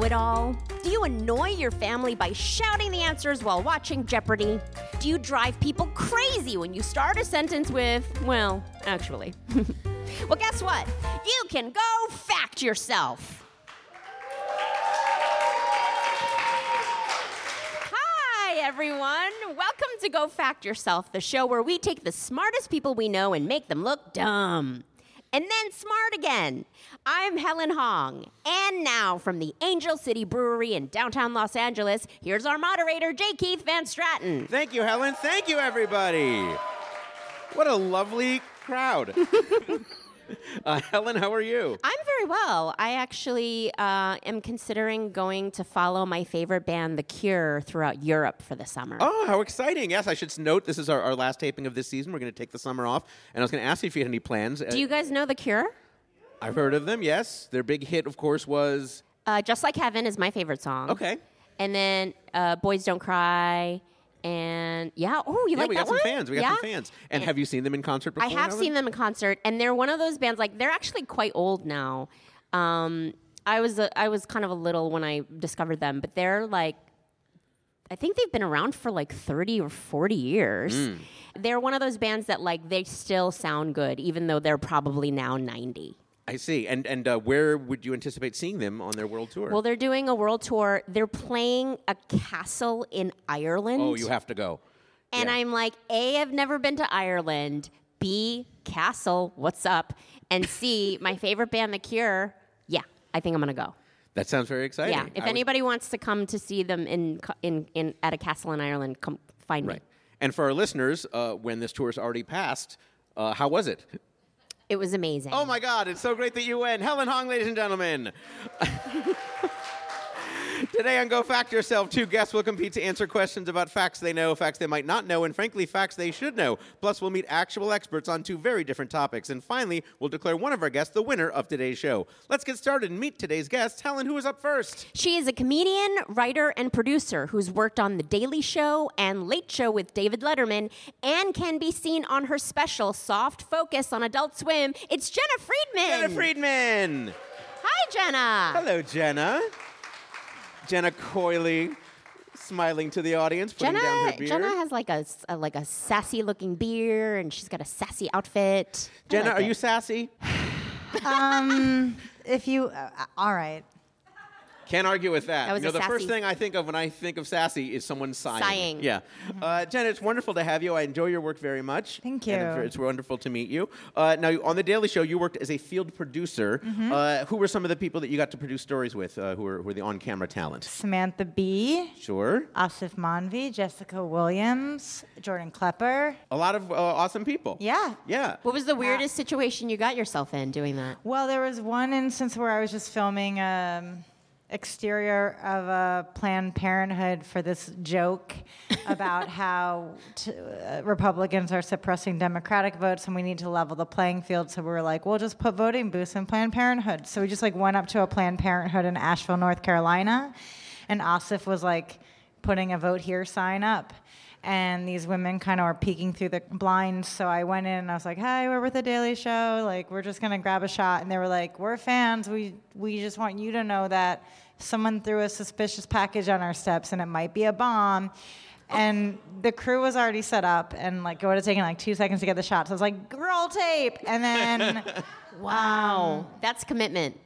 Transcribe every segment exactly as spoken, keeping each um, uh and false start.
know-it-all? Do you annoy your family by shouting the answers while watching Jeopardy? Do you drive people crazy when you start a sentence with, well, actually? Well, guess what? You can go fact yourself. Hi, everyone. Welcome to Go Fact Yourself, the show where we take the smartest people we know and make them look dumb. And then smart again. I'm Helen Hong. And now from the Angel City Brewery in downtown Los Angeles, here's our moderator, J. Keith Van Stratton. Thank you, Helen. Thank you, everybody. What a lovely crowd. uh, Helen, how are you? I'm very well. I actually uh, am considering going to follow my favorite band, The Cure, throughout Europe for the summer. Oh, how exciting. Yes, I should note this is our, our last taping of this season. We're going to take the summer off. And I was going to ask you if you had any plans. Do you guys know The Cure? I've heard of them, yes. Their big hit, of course, was... Uh, Just Like Heaven is my favorite song. Okay. And then uh, Boys Don't Cry... And yeah, oh, you yeah, like we that got some one? fans. We got yeah? some fans. And, and have you seen them in concert before? I have Helen? seen them in concert, and they're one of those bands. Like they're actually quite old now. Um, I was a, I was kind of a little when I discovered them, but they're like, I think they've been around for like thirty or forty years. Mm. They're one of those bands that like they still sound good, even though they're probably now ninety. I see. And and uh, where would you anticipate seeing them on their world tour? Well, they're doing a world tour. They're playing a castle in Ireland. Oh, you have to go. And yeah. I'm like, A, I've never been to Ireland. B, castle, what's up? And C, my favorite band, The Cure. Yeah, I think I'm going to go. That sounds very exciting. Yeah, if I anybody was... wants to come to see them in in, in at a castle in Ireland, come find right. me. And for our listeners, uh, when this tour's already passed, uh, how was it? It was amazing. Oh, my God. It's so great that you went. Helen Hong, ladies and gentlemen. Today on Go Fact Yourself, two guests will compete to answer questions about facts they know, facts they might not know, and frankly, facts they should know. Plus, we'll meet actual experts on two very different topics. And finally, we'll declare one of our guests the winner of today's show. Let's get started and meet today's guest. Helen, who is up first? She is a comedian, writer, and producer who's worked on The Daily Show and Late Show with David Letterman and can be seen on her special Soft Focus on Adult Swim. It's Jenna Friedman. Jenna Friedman. Hi, Jenna. Hello, Jenna. Jenna coyly smiling to the audience, putting Jenna, down her beer. Jenna has like a, a like a sassy looking beer, and she's got a sassy outfit. Jenna, like are it. you sassy? um, if you, uh, all right. Can't argue with that. That was you know, a the sassy. first thing I think of when I think of sassy is someone sighing. Sighing. Yeah. Uh, Jenna, it's wonderful to have you. I enjoy your work very much. Thank you. And it's wonderful to meet you. Uh, now, on The Daily Show, you worked as a field producer. Mm-hmm. Uh, who were some of the people that you got to produce stories with uh, who, were, who were the on-camera talent? Samantha Bee. Sure. Asif Manvi, Jessica Williams, Jordan Klepper. A lot of uh, awesome people. Yeah. Yeah. What was the weirdest uh, situation you got yourself in doing that? Well, there was one instance where I was just filming um, exterior of a Planned Parenthood for this joke about how t- uh, Republicans are suppressing Democratic votes and we need to level the playing field. So we were like, we'll just put voting booths in Planned Parenthood. So we just like went up to a Planned Parenthood in Asheville, North Carolina, and Asif was like putting a vote here sign up. And these women kind of were peeking through the blinds. So I went in and I was like, hi, we're with The Daily Show. Like, we're just going to grab a shot. And they were like, we're fans. We we just want you to know that someone threw a suspicious package on our steps and it might be a bomb. And the crew was already set up. And, like, it would have taken, like, two seconds to get the shot. So I was like, roll tape. And then, wow. Um, That's commitment.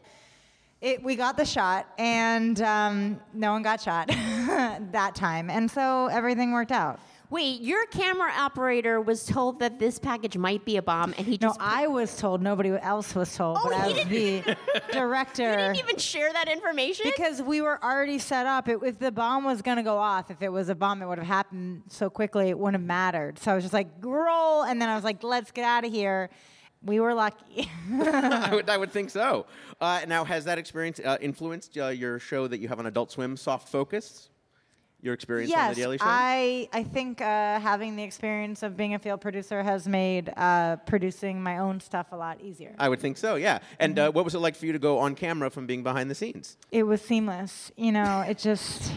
It, we got the shot, and um, no one got shot that time. And so everything worked out. Wait, your camera operator was told that this package might be a bomb, and he No, just... I was told. Nobody else was told. Oh, but he as the director... You didn't even share that information? Because we were already set up. It, if the bomb was going to go off, if it was a bomb, it would have happened so quickly, it wouldn't have mattered. So I was just like, roll, and then I was like, let's get out of here. We were lucky. I, would, I would think so. Uh, now, has that experience uh, influenced uh, your show that you have on Adult Swim, Soft Focus? Your experience yes, on The Daily Show? I, I think uh, having the experience of being a field producer has made uh, producing my own stuff a lot easier. I would think so, yeah. And mm-hmm. uh, what was it like for you to go on camera from being behind the scenes? It was seamless. You know, it just...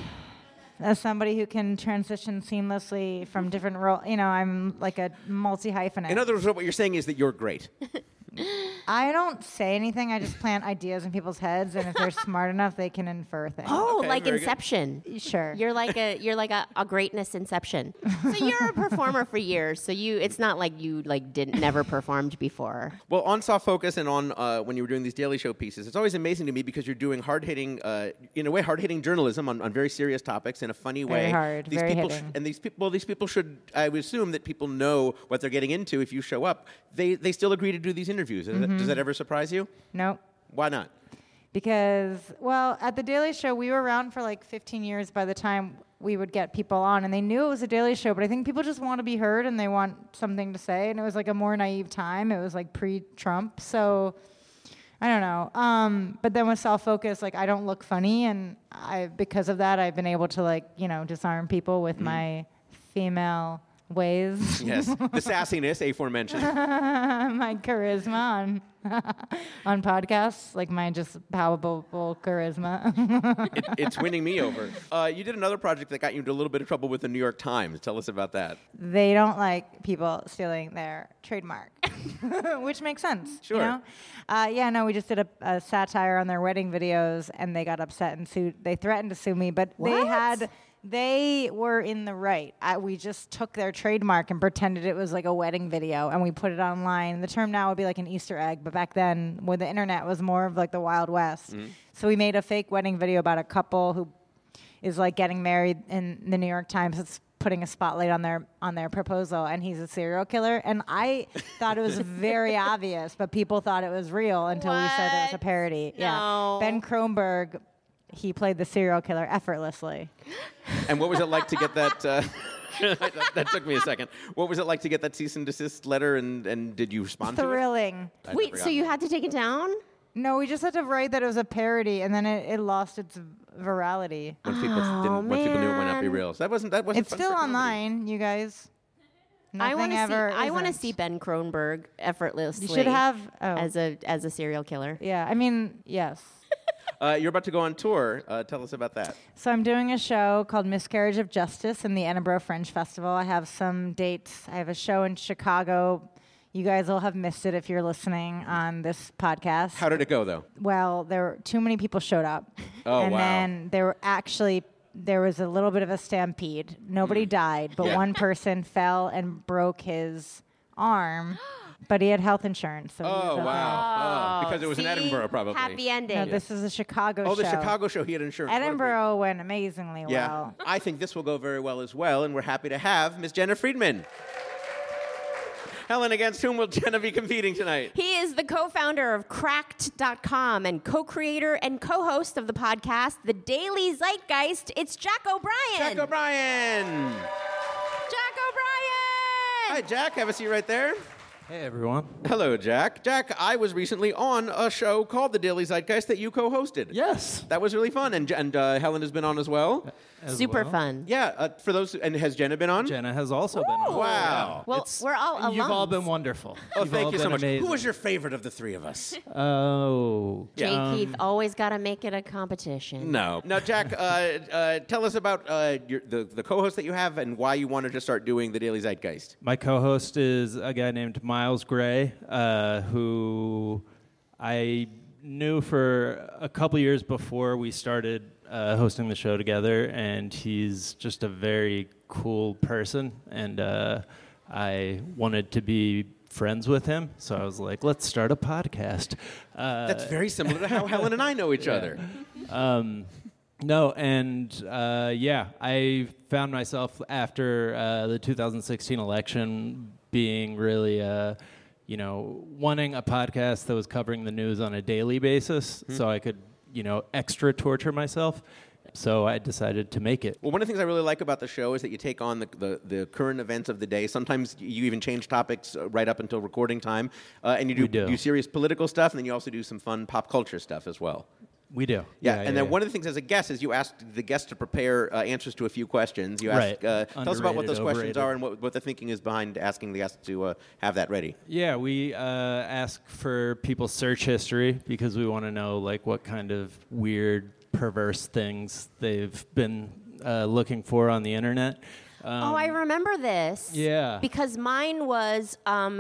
As somebody who can transition seamlessly from different roles, you know, I'm like a multi-hyphenate. In other words, what you're saying is that you're great. I don't say anything. I just plant ideas in people's heads, and if they're smart enough, they can infer things. Oh, Okay, like very good. Inception. Sure. You're like a you're like a, a greatness Inception. So you're a performer for years. So you it's not like you like didn't never performed before. Well, on Soft Focus and on uh, when you were doing these Daily Show pieces, it's always amazing to me because you're doing hard-hitting, uh, in a way, hard-hitting journalism on, on very serious topics in a funny way. Very hard, These very people sh- hitting. and these people, well, these people should. I would assume that people know what they're getting into if you show up. They they still agree to do these interviews. Does, that, does that ever surprise you? Nope. Why not? Because, well, at The Daily Show, we were around for like fifteen years by the time we would get people on, and they knew it was a Daily Show, but I think people just want to be heard and they want something to say, and it was like a more naive time. It was like pre-Trump, so I don't know. Um, but then with Soft Focus, like I don't look funny, and I because of that, I've been able to like, you know, disarm people with my female ways. Yes, the sassiness, aforementioned. My charisma on on podcasts, like my just palpable charisma. it, it's winning me over. Uh, you did another project that got you into a little bit of trouble with the New York Times. Tell us about that. They don't like people stealing their trademark, which makes sense. Sure. You know? Uh, yeah, no, we just did a, a satire on their wedding videos, and they got upset and sued. They threatened to sue me, but they What? had. They were in the right. I, we just took their trademark and pretended it was like a wedding video, and we put it online. The term now would be like an Easter egg, but back then, when the internet was more of like the Wild West, Mm-hmm. so we made a fake wedding video about a couple who is like getting married in the New York Times. It's putting a spotlight on their on their proposal, and he's a serial killer. And I thought it was very obvious, but people thought it was real until we said it was a What? parody. No. Yeah, Ben Kronberg. He played the serial killer effortlessly. And what was it like to get that? Uh, that, that took me a second. What was it like to get that cease and desist letter? And, and did you respond to it? Thrilling. I'd Wait, never so gotten you that. had to take it down? No, we just had to write that it was a parody, and then it, it lost its virality. Once people Oh, didn't, once people knew it might not be man. real. So that wasn't that wasn't. It's fun still for comedy. online, you guys. Nothing I want to see. ever I want to isn't. see Ben Kronberg effortlessly. You should have. Oh. as a as a serial killer. Yeah, I mean, yes. Uh, you're about to go on tour. Uh, tell us about that. So I'm doing a show called Miscarriage of Justice in the Edinburgh Fringe Festival. I have some dates. I have a show in Chicago. You guys will have missed it if you're listening on this podcast. How did it go, though? Well, there were too many people showed up. Oh, and wow. then there were actually there was a little bit of a stampede. Nobody died, but Yeah. one person fell and broke his arm, but he had health insurance. So he was Oh, okay. wow. Oh, because it was in See? Edinburgh, probably. Happy ending. No, this is a Chicago Oh, show. the Chicago show. He had insurance. What a great- Edinburgh went amazingly Yeah. well. I think this will go very well as well, and we're happy to have Miss Jenna Friedman. Helen, against whom will Jenna be competing tonight? He is the co-founder of Cracked dot com and co-creator and co-host of the podcast, The Daily Zeitgeist. It's Jack O'Brien. Jack O'Brien. Jack O'Brien. Hi, Jack. Have a seat right there. Hey, everyone. Hello, Jack. Jack, I was recently on a show called The Daily Zeitgeist that you co-hosted. Yes. That was really fun, and, and uh, Helen has been on as well. As Super well. fun. Yeah, uh, for those, and has Jenna been on? Jenna has also been on. Wow. Well, It's- we're all You've all alums. been wonderful. Oh, You've thank all you so been much. amazing. Who was your favorite of the three of us? Oh. Jay um, Keith, always got to make it a competition. No. Now, Jack, uh, uh, tell us about uh, your, the, the co-host that you have and why you wanted to start doing The Daily Zeitgeist. My co-host is a guy named Miles Gray, uh, who I knew for a couple years before we started uh, hosting the show together, and he's just a very cool person, and uh, I wanted to be friends with him, so I was like, let's start a podcast. Uh, That's very similar to how Helen and I know each other. Um, no, and uh, yeah, I found myself after uh, the two thousand sixteen election being really, uh, you know, wanting a podcast that was covering the news on a daily basis, so I could, you know, extra torture myself. So I decided to make it. Well, one of the things I really like about the show is that you take on the, the, the current events of the day. Sometimes you even change topics uh, right up until recording time. Uh, and you do, We do. do serious political stuff, and then you also do some fun pop culture stuff as well. We do. Yeah, and then yeah. one of the things as a guest is you ask the guest to prepare uh, answers to a few questions. You ask, Right. uh, tell us about what Underrated, those questions overrated. are and what, what the thinking is behind asking the guest to uh, have that ready. Yeah, we uh, ask for people's search history because we want to know like what kind of weird, perverse things they've been uh, looking for on the internet. Um, Oh, I remember this. Yeah. Because mine was um,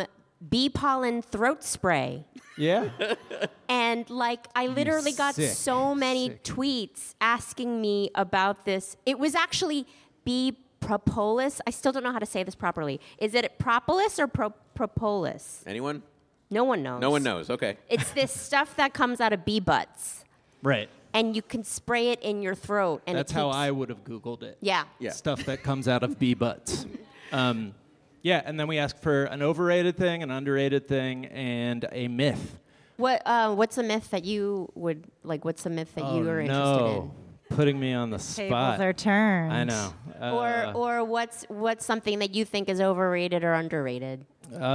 bee pollen throat spray. Yeah. And like, I literally got sick, so many sick. tweets asking me about this. It was actually bee propolis. I still don't know how to say this properly. Is it propolis or pro- propolis? Anyone? No one knows. No one knows. Okay. It's this stuff that comes out of bee butts, Right. and you can spray it in your throat. And That's it how keeps- I would have Googled it. Yeah. Yeah. Stuff that comes out of bee butts. Um, yeah, and then we ask for an overrated thing, an underrated thing, and a myth. What? Uh, what's a myth that you would like? What's a myth that oh, you are interested no. Putting me on the spot. Tables are turned. I know. in? Or, Uh, or what's what's something that you think is overrated or underrated?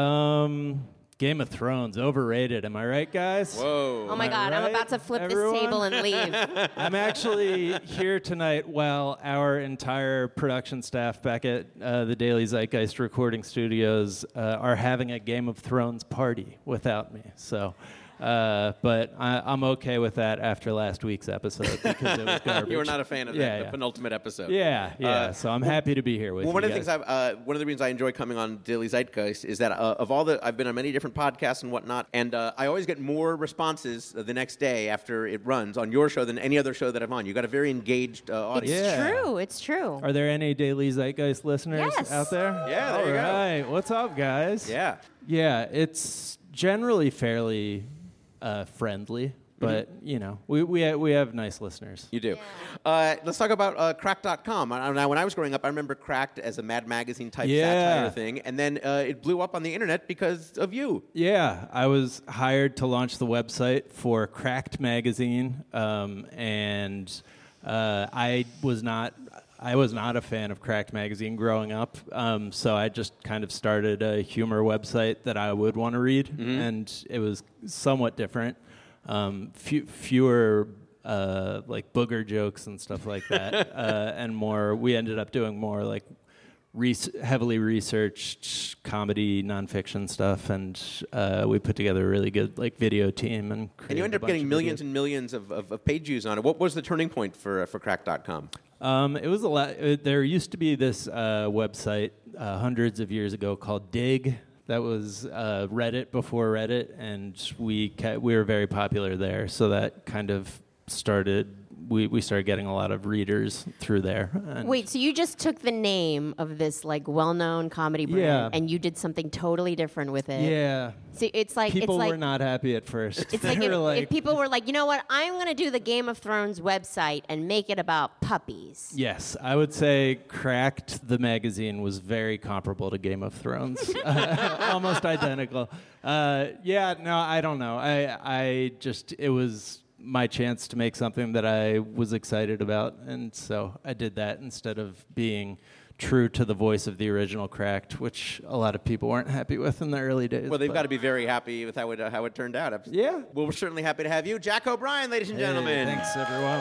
um, Game of Thrones, overrated. Am I right, guys? Whoa. Oh my Am I God! I'm right, about to flip everyone? this table and leave. I'm actually here tonight while our entire production staff back at uh, the Daily Zeitgeist recording studios uh, are having a Game of Thrones party without me. So, uh, but I, I'm okay with that after last week's episode because it was garbage. You were not a fan of that, yeah, the yeah. penultimate episode. Yeah, yeah. Uh, so I'm happy to be here with Well, you one of the guys. things I've, uh, one of the reasons I enjoy coming on Daily Zeitgeist is that uh, of all the, I've been on many different podcasts and whatnot, and uh, I always get more responses uh, the next day after it runs on your show than any other show that I'm on. You got a very engaged uh, audience. It's Yeah. true. It's true. Are there any Daily Zeitgeist listeners Yes. out there? Yeah, there All you go. right. What's up, guys? Yeah. Yeah, it's generally fairly uh, friendly, but you know, we we ha- we have nice listeners. You do. Uh, let's talk about uh, cracked dot com. Uh, Now, when I was growing up, I remember Cracked as a Mad Magazine type Yeah. satire thing, and then uh, it blew up on the internet because of you. Yeah, I was hired to launch the website for Cracked Magazine, um, and uh, I was not. I was not a fan of Cracked Magazine growing up, um, so I just kind of started a humor website that I would want to read, and it was somewhat different. Um, few, fewer uh, like booger jokes and stuff like that, uh, and more. We ended up doing more like res- heavily researched comedy, nonfiction stuff, and uh, we put together a really good like video team. And And you end created a up bunch getting of millions videos. and millions of, of, of page views on it. What was the turning point for uh, for cracked dot com? Um, it was a lot. Uh, there used to be this uh, website uh, hundreds of years ago called Dig. That was uh, Reddit before Reddit, and we ca- we were very popular there. So that kind of started. We, we started getting a lot of readers through there. And Wait, so you just took the name of this like well-known comedy brand Yeah. and you did something totally different with it? yeah, So it's like people it's like were not happy at first. it's They like if, were like, if people were like, you know what, I'm going to do the Game of Thrones website and make it about puppies. yes, I would say Cracked the magazine was very comparable to Game of Thrones, almost identical. Uh, yeah, no, I don't know. I I just it was my chance to make something that I was excited about, and so I did that instead of being true to the voice of the original Cracked, which a lot of people weren't happy with in the early days. Well, they've but- got to be very happy with how it uh, how it turned out. Yeah. Well, we're certainly happy to have you, Jack O'Brien, ladies and Hey, gentlemen. thanks, everyone.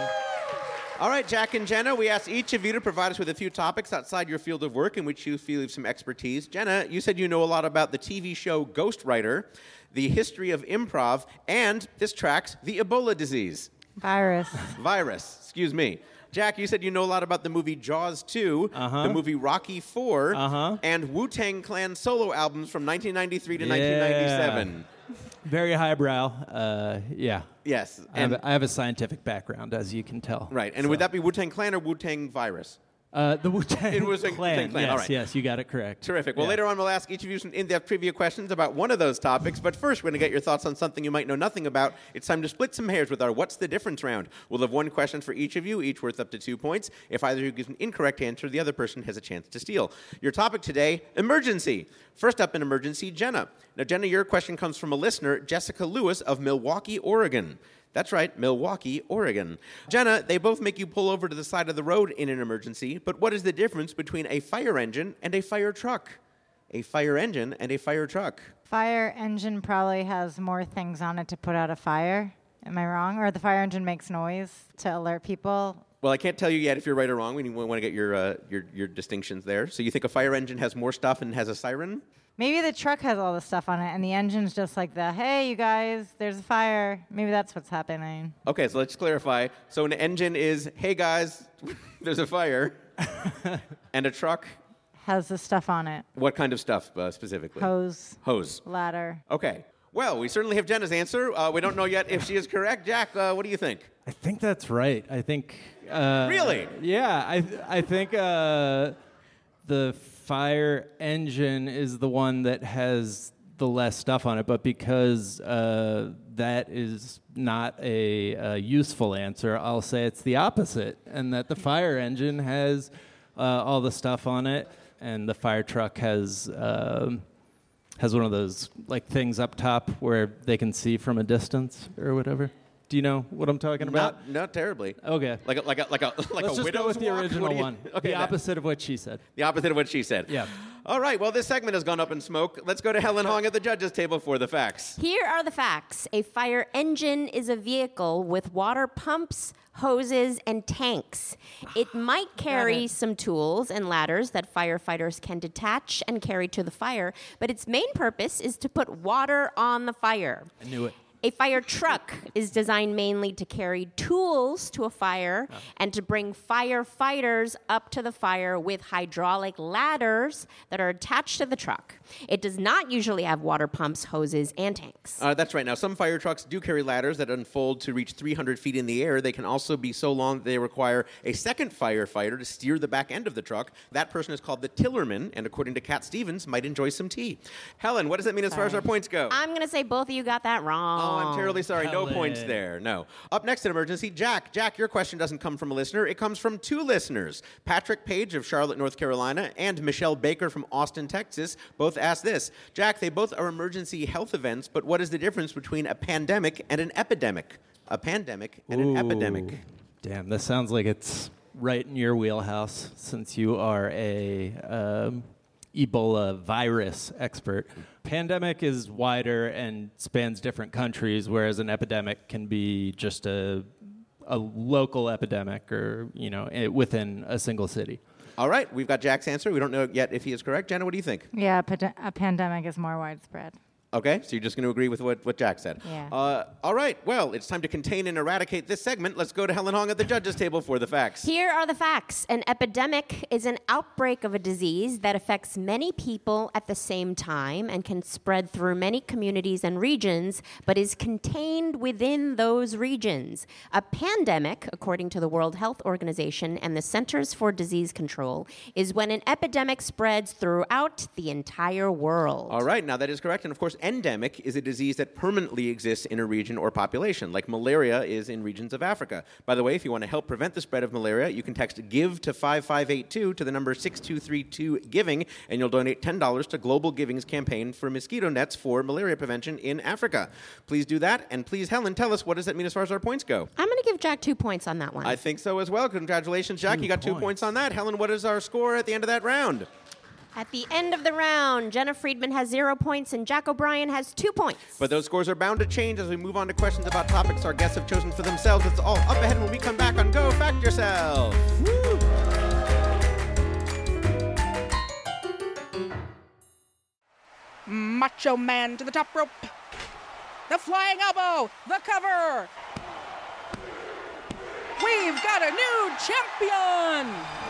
All right, Jack and Jenna, we asked each of you to provide us with a few topics outside your field of work in which you feel you have some expertise. Jenna, you said you know a lot about the T V show Ghostwriter, the history of improv, and this tracks the Ebola disease. Virus. Virus, excuse me. Jack, you said you know a lot about the movie Jaws two, Uh-huh. the movie Rocky four, Uh-huh. and Wu-Tang Clan solo albums from nineteen ninety-three to Yeah. nineteen ninety-seven. Very highbrow. Uh, yeah. Yes. I have, And, I have a scientific background, as you can tell. right. And So- would that be Wu-Tang Clan or Wu-Tang Virus? Uh, the Wu-Tang It was a Clan. Wu-Tang Clan, Yes, all right. yes, you got it correct. Terrific. Well, Yeah. later on, we'll ask each of you some in-depth trivia questions about one of those topics. But first, we're going to get your thoughts on something you might know nothing about. It's time to split some hairs with our What's the Difference round. We'll have one question for each of you, each worth up to two points. If either of you gives an incorrect answer, the other person has a chance to steal. Your topic today, emergency. First up in emergency, Jenna. Now, Jenna, your question comes from a listener, Jessica Lewis of Milwaukee, Oregon. That's right, Milwaukee, Oregon. Jenna, they both make you pull over to the side of the road in an emergency, but what is the difference between a fire engine and a fire truck? A fire engine and a fire truck. Fire engine probably has more things on it to put out a fire. Am I wrong? Or the fire engine makes noise to alert people? Well, I can't tell you yet if you're right or wrong. We want to get your, uh, your, your distinctions there. So you think a fire engine has more stuff and has a siren? Maybe the truck has all the stuff on it, and the engine's just like the, hey, you guys, there's a fire. Maybe that's what's happening. Okay, so let's clarify. So an engine is, hey guys, there's a fire. And a truck? has the stuff on it. What kind of stuff uh, specifically? Hose, Hose. ladder. Okay. Well, we certainly have Jenna's answer. Uh, we don't know yet if she is correct. Jack, uh, what do you think? I think that's right. I think. Uh, Really? Yeah, I I think uh, the fire engine is the one that has the less stuff on it, but because uh, that is not a, a useful answer, I'll say it's the opposite, and that the fire engine has uh, all the stuff on it, and the fire truck has um, has one of those like things up top where they can see from a distance or whatever. Do you know what I'm talking about? Not, not terribly. Okay. Like a, like a, like a, like Let's a just widow's go with the walk? original What do you- one. Okay, the that- opposite of what she said. The opposite of what she said. Yeah. All right. Well, this segment has gone up in smoke. Let's go to Helen Hong at the judges' table for the facts. Here are the facts. A fire engine is a vehicle with water pumps, hoses, and tanks. It might carry it. some tools and ladders that firefighters can detach and carry to the fire, but its main purpose is to put water on the fire. I knew it. A fire truck is designed mainly to carry tools to a fire and to bring firefighters up to the fire with hydraulic ladders that are attached to the truck. It does not usually have water pumps, hoses, and tanks. Uh, that's right. Now, some fire trucks do carry ladders that unfold to reach three hundred feet in the air. They can also be so long that they require a second firefighter to steer the back end of the truck. That person is called the tillerman, and according to Cat Stevens, might enjoy some tea. Helen, what does that mean as far as our points go? I'm going to say both of you got that wrong. Oh, I'm terribly sorry. No Helen. points there. No. Up next in emergency, Jack. Jack, your question doesn't come from a listener. It comes from two listeners. Patrick Page of Charlotte, North Carolina, and Michelle Baker from Austin, Texas, both asked this. Jack, they both are emergency health events, but what is the difference between a pandemic and an epidemic? A pandemic and an Ooh, epidemic. Damn, this sounds like it's right in your wheelhouse since you are a um, Ebola virus expert. Pandemic is wider and spans different countries, whereas an epidemic can be just a a local epidemic or, you know, i- within a single city. All right, we've got Jack's answer. We don't know yet if he is correct. Jenna, what do you think? Yeah, pande- a pandemic is more widespread. Okay, so you're just going to agree with what, what Jack said. Yeah. Uh, all right, well, it's time to contain and eradicate this segment. Let's go to Helen Hong at the judges' table for the facts. Here are the facts. An epidemic is an outbreak of a disease that affects many people at the same time and can spread through many communities and regions, but is contained within those regions. A pandemic, according to the World Health Organization and the Centers for Disease Control, is when an epidemic spreads throughout the entire world. All right, now that is correct. And of course, endemic is a disease that permanently exists in a region or population, like malaria is in regions of Africa. By the way, if you want to help prevent the spread of malaria, you can text GIVE to five five eight two to the number six two three two GIVING, and you'll donate ten dollars to Global Giving's campaign for mosquito nets for malaria prevention in Africa. Please do that, and please, Helen, tell us, what does that mean as far as our points go? I'm going to give Jack two points on that one. I think so as well. Congratulations, Jack. Two you got two points. points on that. Helen, what is our score at the end of that round? At the end of the round, Jenna Friedman has zero points and Jack O'Brien has two points. But those scores are bound to change as we move on to questions about topics our guests have chosen for themselves. It's all up ahead when we come back on Go Fact Yourself. Woo! Macho Man to the top rope. The flying elbow. The cover. We've got a new champion.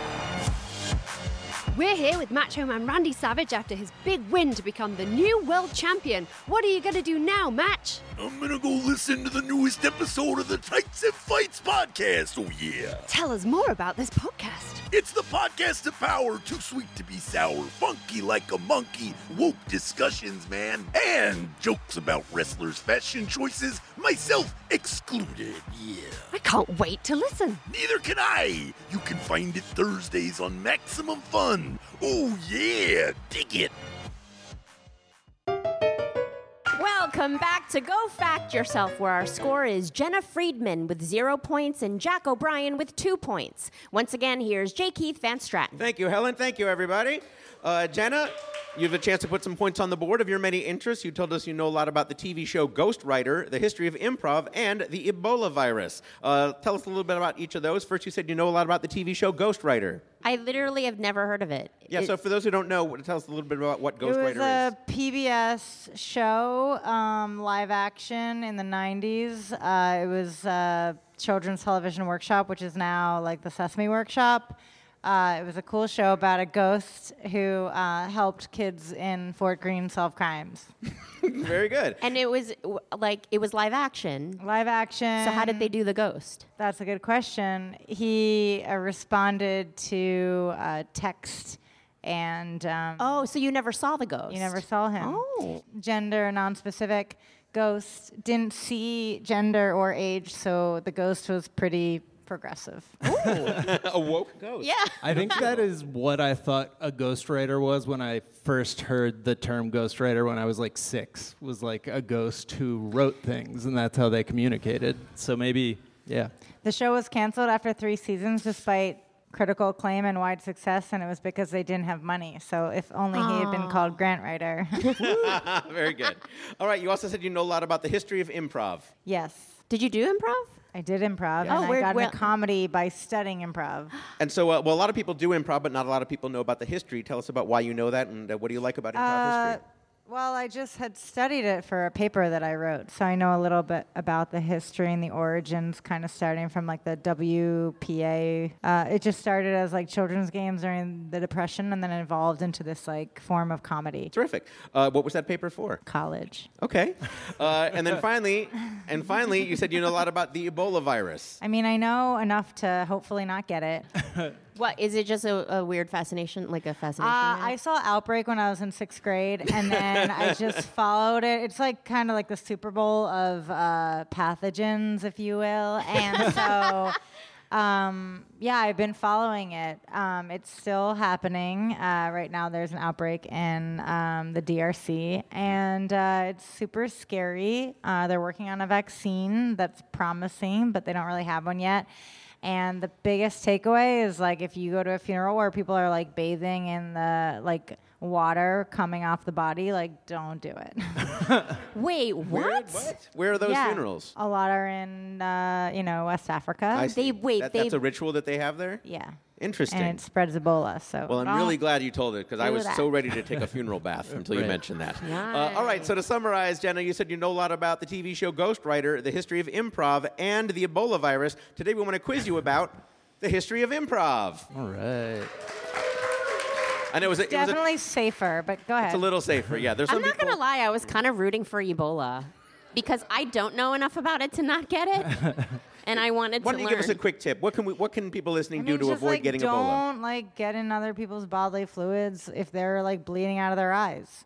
We're here with Macho Man Randy Savage after his big win to become the new world champion. What are you going to do now, Match? I'm gonna go listen to the newest episode of the Tights and Fights podcast. Oh, yeah. Tell us more about this podcast. It's the podcast of power, too sweet to be sour, funky like a monkey, woke discussions, man, and jokes about wrestlers' fashion choices, myself excluded. Yeah. I can't wait to listen. Neither can I. You can find it Thursdays on Maximum Fun. Oh, yeah. Dig it. Welcome back to Go Fact Yourself, where our score is Jenna Friedman with zero points and Jack O'Brien with two points. Once again, here's J. Keith Van Stratton. Thank you, Helen. Thank you, everybody. Uh, Jenna, you have a chance to put some points on the board of your many interests. You told us you know a lot about the T V show Ghost Rider, the history of improv, and the Ebola virus. Uh, tell us a little bit about each of those. First, you said you know a lot about the T V show Ghost Rider. I literally have never heard of it. Yeah, It- so for those who don't know, tell us a little bit about what Ghost it was Rider a P B S show, um, live action in the nineties. Uh, it was a children's television workshop, which is now like the Sesame Workshop. Uh, it was a cool show about a ghost who uh, helped kids in Fort Greene solve crimes. Very good. And it was w- like it was live action. Live action. So how did they do the ghost? That's a good question. He uh, responded to uh, text and... Um, Oh, so you never saw the ghost? You never saw him. Oh. Gender non-specific ghost. Didn't see gender or age, so the ghost was pretty progressive. A woke ghost. Yeah. I think that is what I thought a ghostwriter was when I first heard the term ghostwriter when I was like six. Was like a ghost who wrote things, and that's how they communicated. So maybe, yeah. The show was canceled after three seasons despite critical acclaim and wide success, and it was because they didn't have money. So if only he had been called grant writer. Very good. All right, you also said you know a lot about the history of improv. Yes. Did you do improv? I did improv, Oh, and where- I got where- into comedy by studying improv. And so, uh, well, a lot of people do improv, but not a lot of people know about the history. Tell us about why you know that, and uh, what do you like about improv Uh, history? Well, I just had studied it for a paper that I wrote, so I know a little bit about the history and the origins, kind of starting from like the W P A. Uh, it just started as like children's games during the Depression, and then it evolved into this like form of comedy. Terrific. Uh, what was that paper for? College. Okay. Uh, and then finally, and finally, you said you know a lot about the Ebola virus. I mean, I know enough to hopefully not get it. What is it? Just a, a weird fascination, like a fascination? Uh, with I it? saw Outbreak when I was in sixth grade, and then I just followed it. It's like kind of like the Super Bowl of uh, pathogens, if you will. And so, um, yeah, I've been following it. Um, it's still happening. Uh, right now, there's an outbreak in um, the D R C, and uh, it's super scary. Uh, they're working on a vaccine that's promising, but they don't really have one yet. And the biggest takeaway is like if you go to a funeral where people are like bathing in the like water coming off the body, like don't do it. Wait, what? What? Where are those Yeah. funerals? A lot are in uh, you know West Africa. I see. They- wait, That- they- that's a ritual that they have there? Yeah. Interesting. And it spreads Ebola. So Well, I'm don't really glad you told it because I do was that. so ready to take a funeral bath until you Right. mentioned that. Uh, all right, so to summarize, Jenna, you said you know a lot about the T V show Ghostwriter, the history of improv, and the Ebola virus. Today we want to quiz you about the history of improv. All right. And it was a, it was a, definitely safer, but go ahead. it's a little safer. Yeah, there's I'm some not people. gonna lie. I was kind of rooting for Ebola because I don't know enough about it to not get it, and I wanted Why to don't you learn. give us a quick tip? What can we? What can people listening I mean, do to just, avoid like, getting don't, Ebola? like get in other people's bodily fluids if they're like bleeding out of their eyes.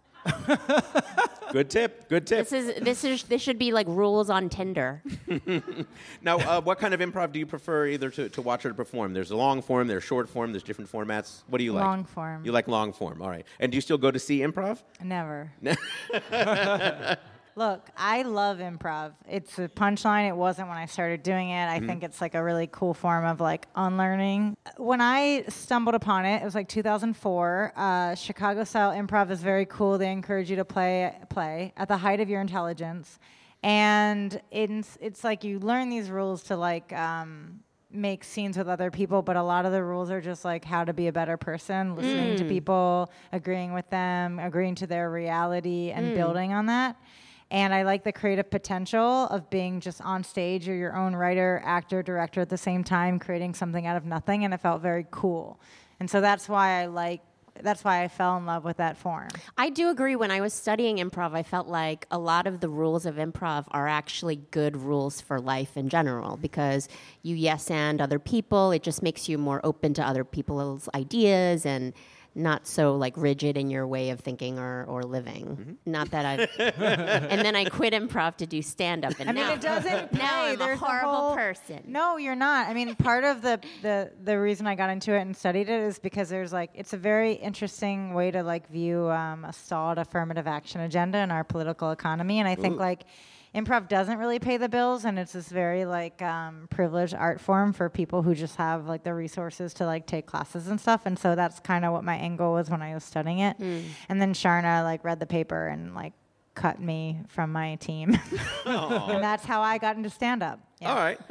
Good tip. Good tip. This is this is this should be like rules on Tinder. Now, uh, what kind of improv do you prefer either to, to watch or to perform? There's a long form, there's short form, there's different formats. What do you like? Long form. You like long form. All right. And do you still go to see improv? Never. Look, I love improv. It's a punchline. It wasn't when I started doing it. I think it's like a really cool form of like unlearning. When I stumbled upon it, it was like two thousand four. Uh, Chicago style improv is very cool. They encourage you to play play at the height of your intelligence, and it's it's like you learn these rules to like. Um, make scenes with other people, but a lot of the rules are just like how to be a better person, listening to people, agreeing with them, agreeing to their reality, and building on that. And I like the creative potential of being just on stage. You're your own writer, actor, director at the same time, creating something out of nothing, and it felt very cool. And so that's why I like, that's why I fell in love with that form. I do agree. When I was studying improv, I felt like a lot of the rules of improv are actually good rules for life in general because you yes and other people. It just makes you more open to other people's ideas and not so like rigid in your way of thinking or, or living. Mm-hmm. Not that I. And then I quit improv to do stand up. And I mean, now, it doesn't now pay. I'm There's a horrible whole, person. No, you're not. I mean, part of the, the the reason I got into it and studied it is because there's like it's a very interesting way to like view um, a stalled affirmative action agenda in our political economy, and I think like improv doesn't really pay the bills, and it's this very like um, privileged art form for people who just have like the resources to like take classes and stuff. And so that's kind of what my angle was when I was studying it. Mm. And then Sharna like read the paper and like cut me from my team, and that's how I got into stand up. All right.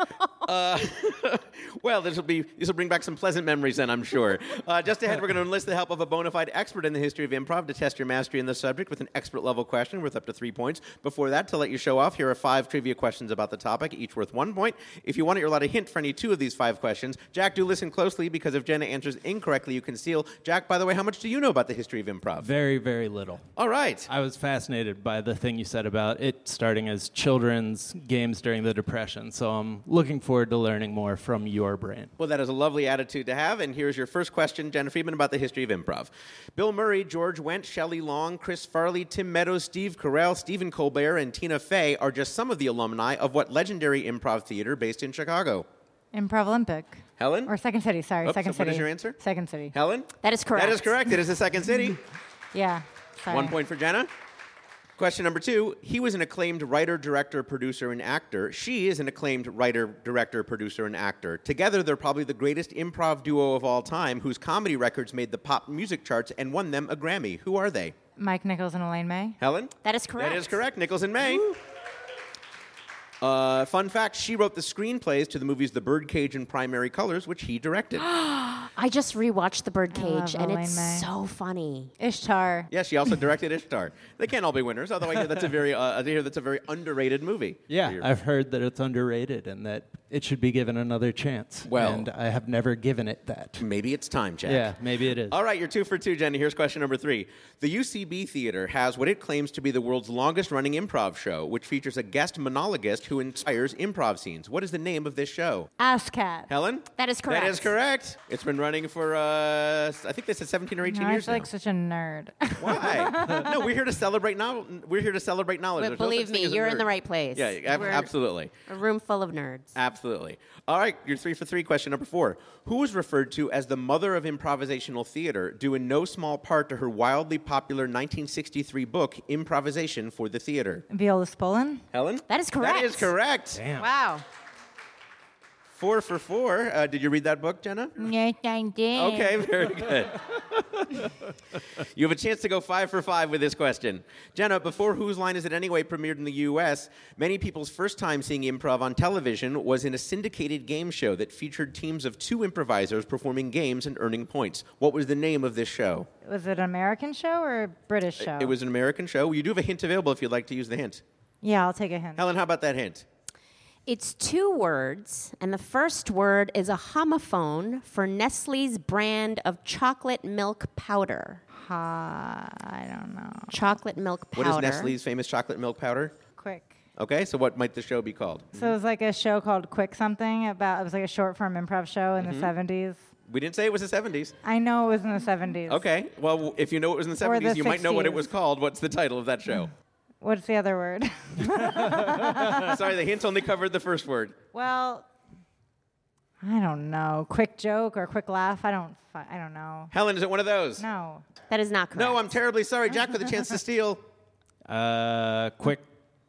Uh, well, this will be this will bring back some pleasant memories then, I'm sure. Uh, just ahead, we're going to enlist the help of a bona fide expert in the history of improv to test your mastery in the subject with an expert-level question worth up to three points. Before that, to let you show off, here are five trivia questions about the topic, each worth one point. If you want it, you're allowed a hint for any two of these five questions. Jack, do listen closely, because if Jenna answers incorrectly, you can steal. Jack, by the way, how much do you know about the history of improv? Very, very little. All right. I was fascinated by the thing you said about it starting as children's games during the Depression, so I'm looking forward to learning more from your brain. Well, that is a lovely attitude to have, and here's your first question, Jenna Friedman, about the history of improv. Bill Murray, George Wendt, Shelley Long, Chris Farley, Tim Meadows, Steve Carell, Stephen Colbert, and Tina Fey are just some of the alumni of what legendary improv theater based in Chicago? Improv Olympic. Helen? Or Second City, sorry. Oops, Second so City. what is your answer? Second City. Helen? That is correct. That is correct. It is the Second City. Yeah. Sorry. One point for Jenna. Question number two. He was an acclaimed writer, director, producer, and actor. She is an acclaimed writer, director, producer, and actor. Together, they're probably the greatest improv duo of all time, whose comedy records made the pop music charts and won them a Grammy. Who are they? Mike Nichols and Elaine May. Helen? That is correct. That is correct. Nichols and May. Uh, fun fact, she wrote the screenplays to the movies The Birdcage and Primary Colors, which he directed. I just rewatched The Birdcage, love and Elaine it's May. so funny. Ishtar. Yes, she also directed Ishtar. They can't all be winners, although I hear that's a very, uh, I hear that's a very underrated movie. Yeah, Your- I've heard that it's underrated and that it should be given another chance. Well- and I have never given it that. Maybe it's time, Jack. Yeah, maybe it is. All right, you're two for two, Jenny. Here's question number three. The U C B Theater has what it claims to be the world's longest-running improv show, which features a guest monologuist who inspires improv scenes. What is the name of this show? ASCAT. Helen? That is correct. That is correct. It's been running for, uh, I think this is seventeen or eighteen No, I years feel now. like such a nerd. Why? No, we're here to celebrate now. We're here to celebrate knowledge. But There's no believe such thing me, as a you're in nerd. the right place. Yeah, ab- We're absolutely. A room full of nerds. Absolutely. All right, you're three for three. Question number four. Who was referred to as the mother of improvisational theater, due in no small part to her wildly popular nineteen sixty-three book, Improvisation for the Theater? Viola Spolin. Helen? That is correct. That is correct. Damn. Wow. Four for four. Uh, did you read that book, Jenna? Yes, I did. Okay, very good. You have a chance to go five for five with this question. Jenna, before Whose Line Is It Anyway premiered in the U S, many people's first time seeing improv on television was in a syndicated game show that featured teams of two improvisers performing games and earning points. What was the name of this show? Was it an American show or a British show? It was an American show. You do have a hint available if you'd like to use the hint. Yeah, I'll take a hint. Helen, how about that hint? It's two words, and the first word is a homophone for Nestle's brand of chocolate milk powder. Ha, I don't know. Chocolate milk powder. What is Nestle's famous chocolate milk powder? Quick. Okay, so what might the show be called? So it was like a show called Quick Something about, it was like a short form improv show in Mm-hmm. the seventies. We didn't say it was the seventies. I know it was in the seventies. Okay, well, if you know it was in the Or seventies, the you might know what it sixties. was called. What's the title of that show? What's the other word? Sorry, the hint only covered the first word. Well, I don't know. Quick joke or quick laugh? I don't fi- I don't know. Helen, is it one of those? No. That is not correct. No, I'm terribly sorry. Jack for the chance to steal. Uh, quick.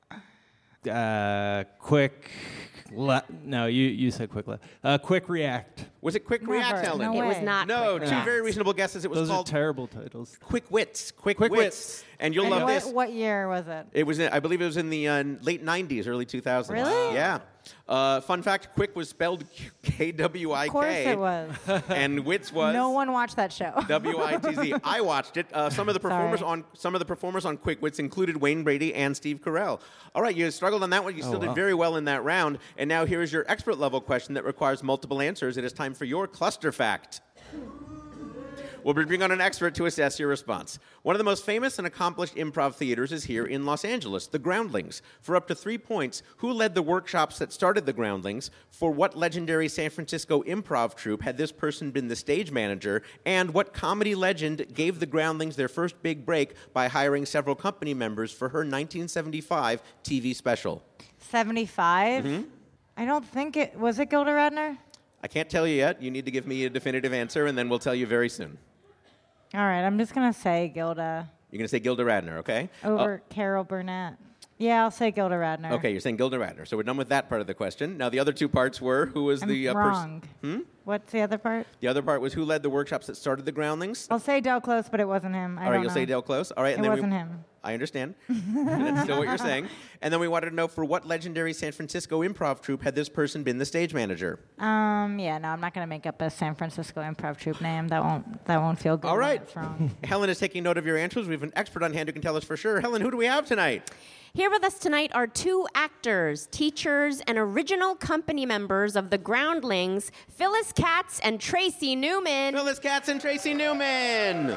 Uh, quick. Le- no, you, you said quick. Le- uh, quick react. Was it Quick React, Never. Helen? No It was way. not. No, Quick two React. very reasonable guesses. It was Those are called terrible titles. Quick Wits. Quick, Quick Wits. Wits. And you'll And love what, this. what year was it? It was, in, I believe it was in the uh, late nineties, early two thousands. Really? Yeah. Uh, fun fact, Quick was spelled K W I K. Of course it was. And Wits was No one watched that show. W I T Z. I watched it. Uh, some of the performers Sorry. on some of the performers on Quick Wits included Wayne Brady and Steve Carell. All right, you struggled on that one. You still Oh, did wow. very well in that round. And now here is your expert level question that requires multiple answers. It is time for your cluster fact. We'll bring on an expert to assess your response. One of the most famous and accomplished improv theaters is here in Los Angeles, the Groundlings. For up to three points, who led the workshops that started the Groundlings? For what legendary San Francisco improv troupe had this person been the stage manager? And what comedy legend gave the Groundlings their first big break by hiring several company members for her nineteen seventy-five T V special? seventy-five? Mm-hmm. I don't think it was it Gilda Radner? I can't tell you yet. You need to give me a definitive answer, and then we'll tell you very soon. All right, I'm just going to say Gilda You're going to say Gilda Radner, okay? over Carol Burnett. Yeah, I'll say Gilda Radner. Okay, you're saying Gilda Radner. So we're done with that part of the question. Now, the other two parts were who was I'm the uh, wrong. person? Hmm? What's the other part? The other part was who led the workshops that started the Groundlings. I'll say Del Close, but it wasn't him. I All right, don't you'll know. say Del Close. All right, and It then wasn't we, him. I understand. That's still what you're saying. And then we wanted to know for what legendary San Francisco improv troupe had this person been the stage manager? Um, yeah, no, I'm not going to make up a San Francisco improv troupe name. That won't that won't feel good. All when right. it's wrong. Helen is taking note of your answers. We have an expert on hand who can tell us for sure. Helen, who do we have tonight? Here with us tonight are two actors, teachers, and original company members of the Groundlings, Phyllis Katz and Tracy Newman. Phyllis Katz and Tracy Newman.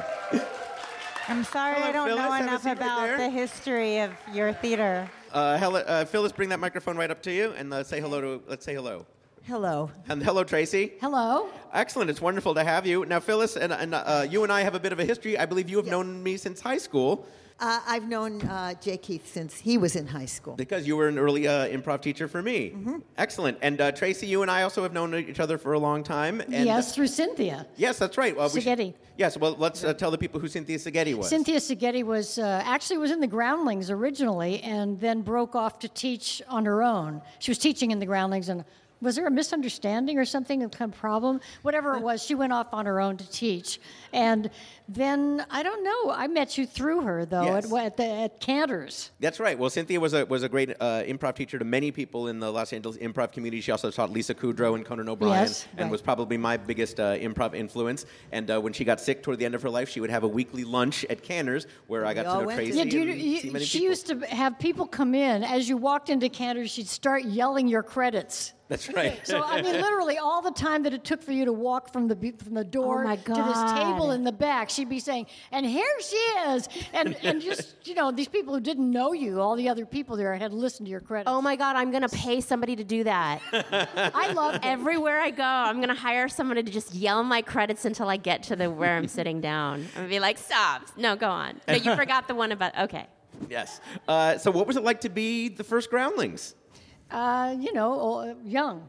I'm sorry, Hello, I don't Phyllis. know Have a enough seat right about there. the history of your theater. Uh, Helen, uh, Phyllis, bring that microphone right up to you and uh, say hello to. Let's say hello. Hello. And hello, Tracy. Hello. Excellent. It's wonderful to have you. Now, Phyllis, and, and uh, you and I have a bit of a history. I believe you have Yes. known me since high school Uh, I've known uh, Jay Keith since he was in high school. because you were an early uh, improv teacher for me. Mm-hmm. Excellent. And uh, Tracy, you and I also have known each other for a long time. And, Yes, through Cynthia. Yes, that's right. Well, we should- Sigeti. yes. Well, let's uh, tell the people who Cynthia Sigeti was. Cynthia Sigeti was uh, actually was in the Groundlings originally, and then broke off to teach on her own. She was teaching in the Groundlings, and was there a misunderstanding or something, a kind of problem? Whatever it was, she went off on her own to teach, and then I don't know. I met you through her though Yes. at at, the, at Cantor's. That's right. Well, Cynthia was a was a great uh, improv teacher to many people in the Los Angeles improv community. She also taught Lisa Kudrow and Conan O'Brien, Yes, and right. was probably my biggest uh, improv influence. And uh, when she got sick toward the end of her life, she would have a weekly lunch at Cantor's where I got We to all know went to- Tracy Yeah, do you, and you- see many she people. used to have people come in as you walked into Cantor's. She'd start yelling your credits. That's right. So I mean, literally, all the time that it took for you to walk from the be- from the door Oh, my to this God. table in the back, she'd be saying, "And here she is," and and just you know, these people who didn't know you, all the other people there had listened to your credits. Oh my God, I'm going to pay somebody to do that. I love it. Everywhere I go, I'm going to hire someone to just yell my credits until I get to the where I'm sitting down. I'm going to be like, stop. No, go on. No, you forgot the one about, okay. Yes. Uh, so, what was it like to be the first Groundlings? Uh, you know, uh, young.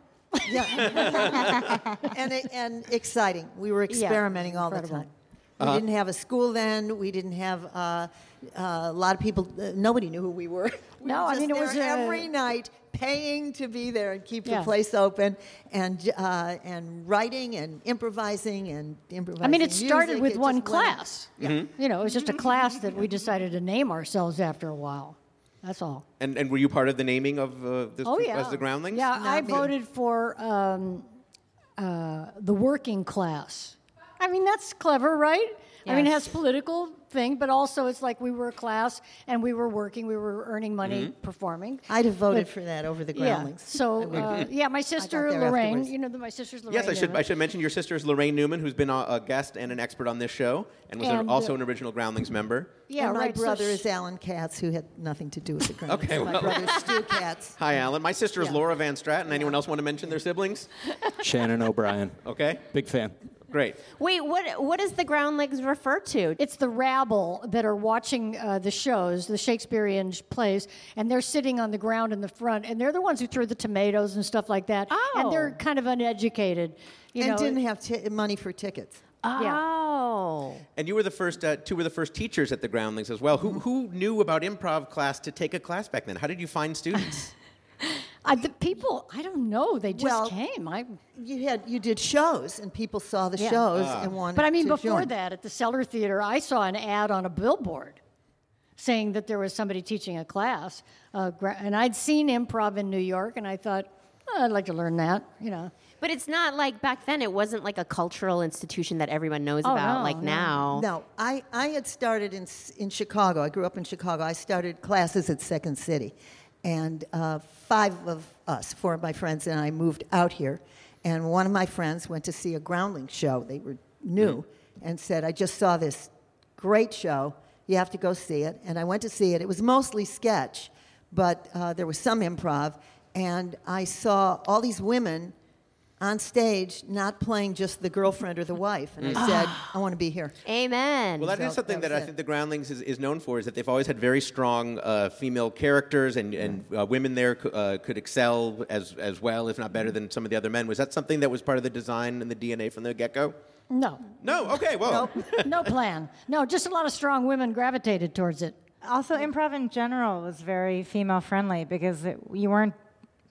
and it, and exciting. We were experimenting all the incredible. time. We didn't have a school then. We didn't have uh, uh, a lot of people. Uh, nobody knew who we were. We No, were I just mean, it there was, uh, every night, paying to be there and keep Yeah. the place open, and uh, and writing and improvising and improvising. I mean, it started music. with It one just went- class. You know, it was just a class that we decided to name ourselves after a while. That's all. And and were you part of the naming of uh, this Oh group yeah, as the Groundlings? Yeah, I me. voted for um, uh, the working class. I mean, that's clever, right? I mean, it has Yes. political thing, but also it's like we were a class and we were working, we were earning money Mm-hmm. performing. I'd have voted But- for that over the Yeah. Groundlings. So uh, yeah, my sister there Lorraine. afterwards. You know, the, my sister's Lorraine. Yes, I should Newman. I should mention your sister is Lorraine Newman, who's been a, a guest and an expert on this show, and was And, also uh, an original Groundlings member. Yeah, and my right. so brother sh- is Alan Katz, who had nothing to do with the Groundlings. Okay, my well- brother's Stu Katz. Hi, Alan. My sister is Yeah. Laura Van Stratton. Anyone else want to mention their siblings? Shannon O'Brien. Okay, Big fan. great. Wait, what? what does the Groundlings refer to? It's the rabble that are watching uh, the shows, the Shakespearean sh- plays, and they're sitting on the ground in the front, and they're the ones who threw the tomatoes and stuff like that. And they're Oh. kind of uneducated. You and know, didn't have t- money for tickets. Oh. And you were the first. Uh, two were the first teachers at the Groundlings as well. Who who knew about improv class to take a class back then? How did you find students? I, the people, I don't know. They just Well, came. I, You had you did shows, and people saw the Yeah. shows Ah. and wanted. but I mean, to before join. that, at the Cellar Theater, I saw an ad on a billboard saying that there was somebody teaching a class. Uh, gra- and I'd seen improv in New York, and I thought, oh, I'd like to learn that, you know. But it's not like back then, it wasn't like a cultural institution that everyone knows Oh, about no, like no. now. No, I, I had started in S- in Chicago. I grew up in Chicago. I started classes at Second City, and uh, five of us, four of my friends and I, moved out here. And one of my friends went to see a Groundling show. They were new, and said, "I just saw this great show. You have to go see it." And I went to see it. It was mostly sketch, but uh, there was some improv. And I saw all these women on stage, not playing just the girlfriend or the wife. And I said, I want to be here. Amen. Well, that is So something that that, was I it. think the Groundlings is, is known for, is that they've always had very strong uh, female characters, and, and uh, women there c- uh, could excel as, as well, if not better than some of the other men. Was that something that was part of the design and the D N A from the get-go? No, No? Okay, well. no plan. No, just a lot of strong women gravitated towards it. Also, improv in general was very female friendly because it, you weren't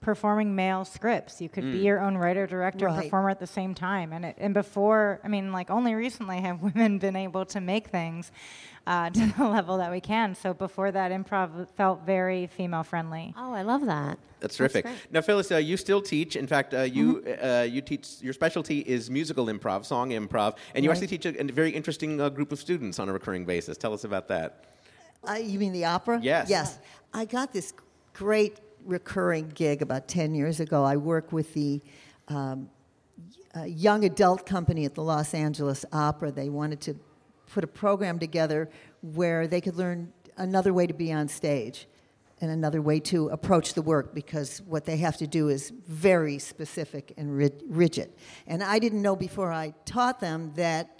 performing male scripts. You could be Mm. your own writer, director, and Right. performer at the same time. And it, and before, I mean, like only recently have women been able to make things uh, to the level that we can. So before that, improv felt very female friendly. Oh, I love that. That's terrific. great. Now, Phyllis, uh, you still teach. In fact, uh, you Mm-hmm. uh, you teach. Your specialty is musical improv, song improv, and you Right. actually teach a, a very interesting uh, group of students on a recurring basis. Tell us about that. Uh, you mean the opera? Yes. Yes. I got this great recurring gig about ten years ago. I work with the um, y- uh, young adult company at the Los Angeles Opera. They wanted to put a program together where they could learn another way to be on stage and another way to approach the work, because what they have to do is very specific and ri- rigid. And I didn't know before I taught them that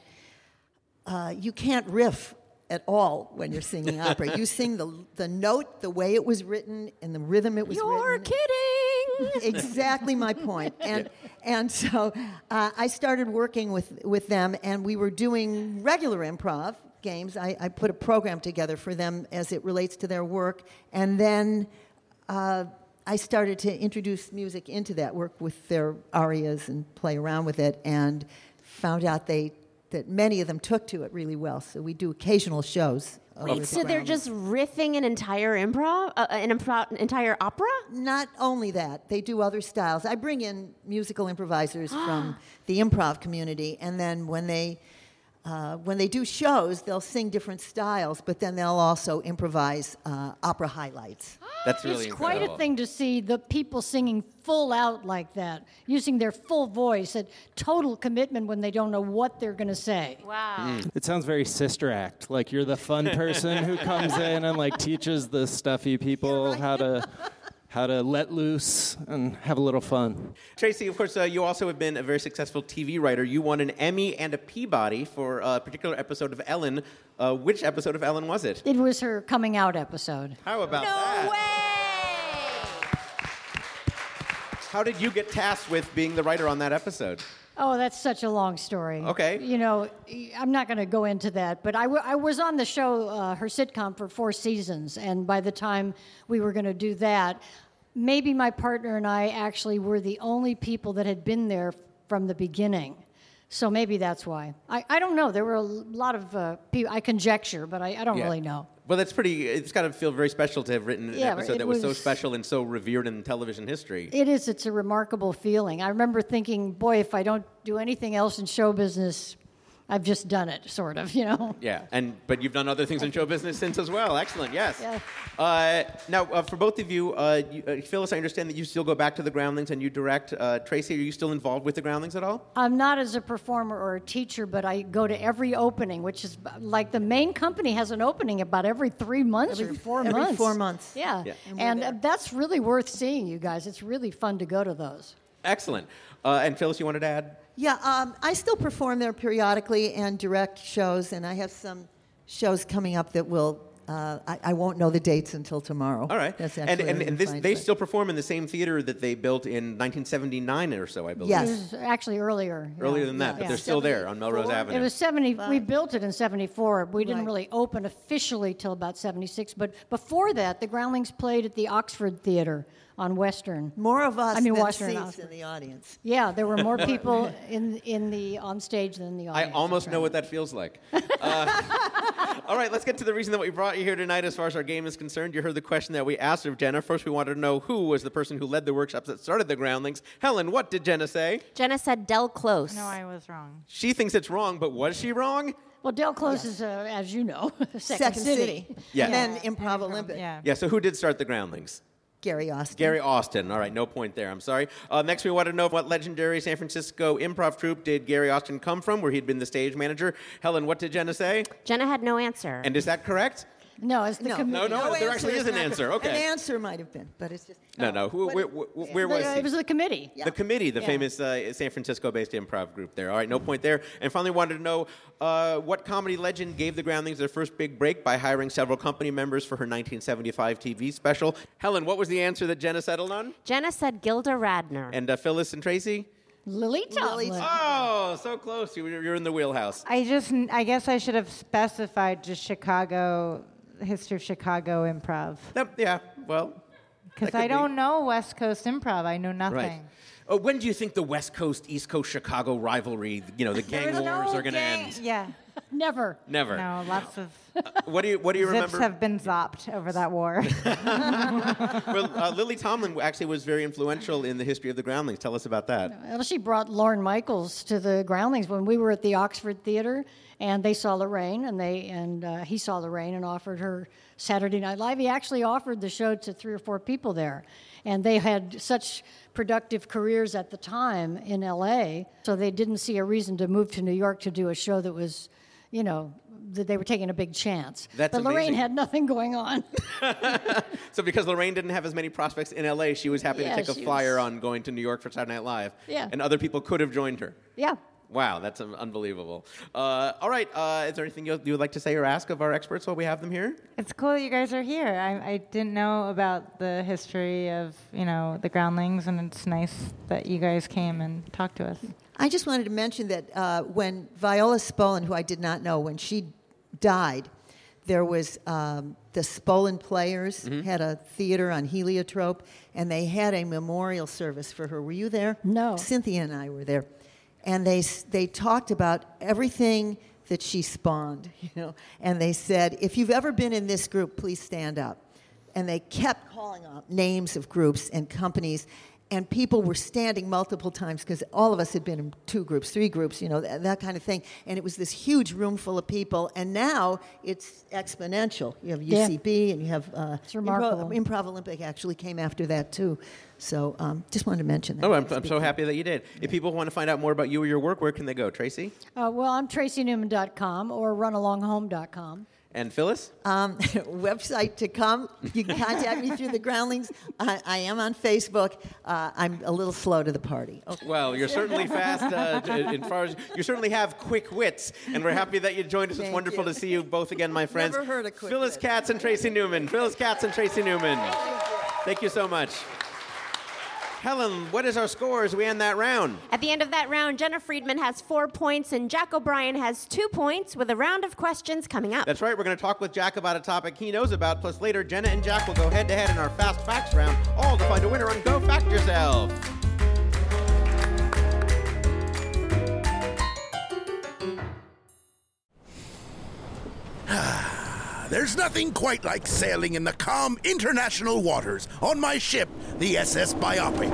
uh, you can't riff at all when you're singing opera. You sing the the note the way it was written and the rhythm it was You're written. kidding. Exactly my point. And and so uh, I started working with with them, and we were doing regular improv games. I, I put a program together for them as it relates to their work, and then uh, I started to introduce music into that work with their arias and play around with it, and found out they that many of them took to it really well. So we do occasional shows. over Wait, the so they're ground. just riffing an entire improv, uh, an improv, entire opera? Not only that, they do other styles. I bring in musical improvisers from the improv community, and then when they uh, when they do shows, they'll sing different styles, but then they'll also improvise uh, opera highlights. That's really It's quite incredible. a thing to see the people singing full out like that, using their full voice at total commitment when they don't know what they're going to say. Wow. It sounds very Sister Act. Like you're the fun person who comes in and like teaches the stuffy people how to how to let loose and have a little fun. Tracy, of course, uh, you also have been a very successful T V writer. You won an Emmy and a Peabody for a particular episode of Ellen. Uh, which episode of Ellen was it? It was her coming out episode. How about No that? way! How did you get tasked with being the writer on that episode? Oh, that's such a long story. Okay. You know, I'm not going to go into that, but I, w- I was on the show, uh, her sitcom, for four seasons, and by the time we were going to do that, maybe my partner and I actually were the only people that had been there from the beginning. So maybe that's why. I, I don't know. There were a lot of uh, people. I conjecture, but I, I don't Yeah. really know. Well, that's pretty. It's got to feel very special to have written an Yeah, episode it that was, so was- special and so revered in television history. It is. It's a remarkable feeling. I remember thinking, boy, if I don't do anything else in show business, I've just done it, sort of, you know? Yeah, and but you've done other things in show business since as well. Excellent, yes. Yeah. Uh, now, uh, for both of you, uh, you uh, Phyllis, I understand that you still go back to the Groundlings and you direct. Uh, Tracy, are you still involved with the Groundlings at all? I'm not as a performer or a teacher, but I go to every opening, which is b- like the main company has an opening about every three months Every- or four every months. four months. Yeah, Yeah. And we're and uh, there. that's really worth seeing, you guys. It's really fun to go to those. Excellent. Uh, and Phyllis, you wanted to add? Yeah, um, I still perform there periodically and direct shows, and I have some shows coming up that will. Uh, I, I won't know the dates until tomorrow. All right. That's and actually and, really and this, fine, they but- still perform in the same theater that they built in nineteen seventy-nine or so, I believe. Yes. It was actually earlier. yeah. Earlier than that, but Yeah. they're still there on Melrose seventy-four? Avenue. It was seventy. We Five. built it in seventy-four. We didn't Right. really open officially till about seventy-six. But before that, the Groundlings played at the Oxford Theater on Western. More of us I mean, than Washington seats Oxford. in the audience. Yeah, there were more people in in the on stage than the I audience. almost That's know right. what that feels like. Uh, all right, let's get to the reason that we brought you here tonight as far as our game is concerned. You heard the question that we asked of Jenna. First, we wanted to know who was the person who led the workshops that started the Groundlings. Helen, what did Jenna say? Jenna said Del Close. No, I was wrong. She thinks it's wrong, but was she wrong? Well, Del Close is, uh, as you know, Second, Second City. Yeah. And then Improv Olympic. Yeah. Yeah, so who did start the Groundlings? Gary Austin. Gary Austin. All right, no point there. I'm sorry. Uh, next, we want to know what legendary San Francisco improv troupe did Gary Austin come from, where he'd been the stage manager. Helen, what did Jenna say? Jenna had no answer. And is that correct? No, it's the No, committee. No, no, there actually is an not answer. correct. Okay. An answer might have been, but it's just. No, no. Who, where, where, where was The- he? It was the committee. The committee, the Yeah. famous uh, San Francisco-based improv group there. All right, no point there. And finally, wanted to know uh, what comedy legend gave the Groundlings their first big break by hiring several company members for her nineteen seventy-five T V special. Helen, what was the answer that Jenna settled on? Jenna said Gilda Radner. And uh, Phyllis and Tracy? Lily Tomlin. Oh, so close. You- You're in the wheelhouse. I just, I guess I should have specified just Chicago, history of Chicago improv. That- yeah, well, Because That could I don't be. know West Coast improv. I know nothing. Right. Oh, when do you think the West Coast, East Coast, Chicago rivalry, you know, the gang There's wars no are going to gang- end? Yeah. Never. Never. No, lots of Uh, what do you What do you zips remember? have been zopped over that war. Well, uh, Lily Tomlin actually was very influential in the history of the Groundlings. Tell us about that. Well, she brought Lorne Michaels to the Groundlings when we were at the Oxford Theater, and they saw Lorraine, and they and uh, he saw Lorraine and offered her Saturday Night Live. He actually offered the show to three or four people there, and they had such productive careers at the time in L A, so they didn't see a reason to move to New York to do a show that was, you know, that they were taking a big chance. That's but Lorraine amazing. had nothing going on. So because Lorraine didn't have as many prospects in L A, she was happy Yeah, to take a she flyer was- on going to New York for Saturday Night Live. Yeah. And other people could have joined her. Yeah. Wow, that's um, unbelievable. Uh, all right, uh, is there anything you you would like to say or ask of our experts while we have them here? It's cool that you guys are here. I, I didn't know about the history of, you know, the Groundlings, and it's nice that you guys came and talked to us. I just wanted to mention that uh, when Viola Spolin, who I did not know, when she died, there was um, the Spolin Players had a theater on Heliotrope, and they had a memorial service for her. Were you there? No. Cynthia and I were there, and they s- they talked about everything that she spawned, you know, and they said, if you've ever been in this group, please stand up. And they kept calling out names of groups and companies, and people were standing multiple times because all of us had been in two groups, three groups, you know, that, that kind of thing. And it was this huge room full of people, and now it's exponential. You have U C B, Yeah. and you have uh, It's remarkable. Improv, Improv Olympic actually came after that too. So um, just wanted to mention that. Oh, I'm, It's a I'm big so thing. happy that you did. If people want to find out more about you or your work, where can they go? Tracy? Uh, well, I'm tracy newman dot com or run along home dot com. And Phyllis? Um, website to come. You can contact me through the Groundlings. I, I am on Facebook. Uh, I'm a little slow to the party. Okay. Well, you're certainly fast uh, t- as far as you certainly have quick wits, and we're happy that you joined us. It's Thank wonderful you. to see you both again, my friends. Never heard of quick Phyllis wit. Katz and Tracy Newman. Phyllis Katz and Tracy Newman. Thank you so much. Helen, what is our score as we end that round? At the end of that round, Jenna Friedman has four points and Jack O'Brien has two points with a round of questions coming up. That's right. We're going to talk with Jack about a topic he knows about. Plus, later, Jenna and Jack will go head to head in our Fast Facts round, all to find a winner on Go Fact Yourself. There's nothing quite like sailing in the calm international waters on my ship, the S S Biopic.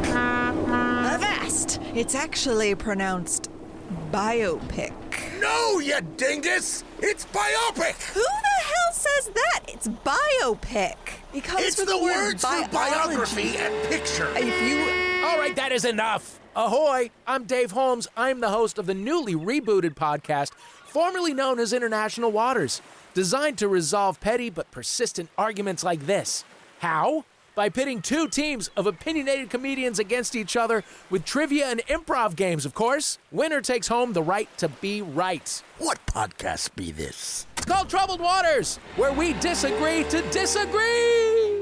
Avast! It's actually pronounced biopic. No, you dingus! It's biopic! Who the hell says that? It's biopic. It comes It's from the the word words for biography biology. and picture. If you All right, that is enough. Ahoy, I'm Dave Holmes. I'm the host of the newly rebooted podcast, formerly known as International Waters, designed to resolve petty but persistent arguments like this. How? By pitting two teams of opinionated comedians against each other with trivia and improv games, of course. Winner takes home the right to be right. What podcast be this? It's called Troubled Waters, where we disagree to disagree.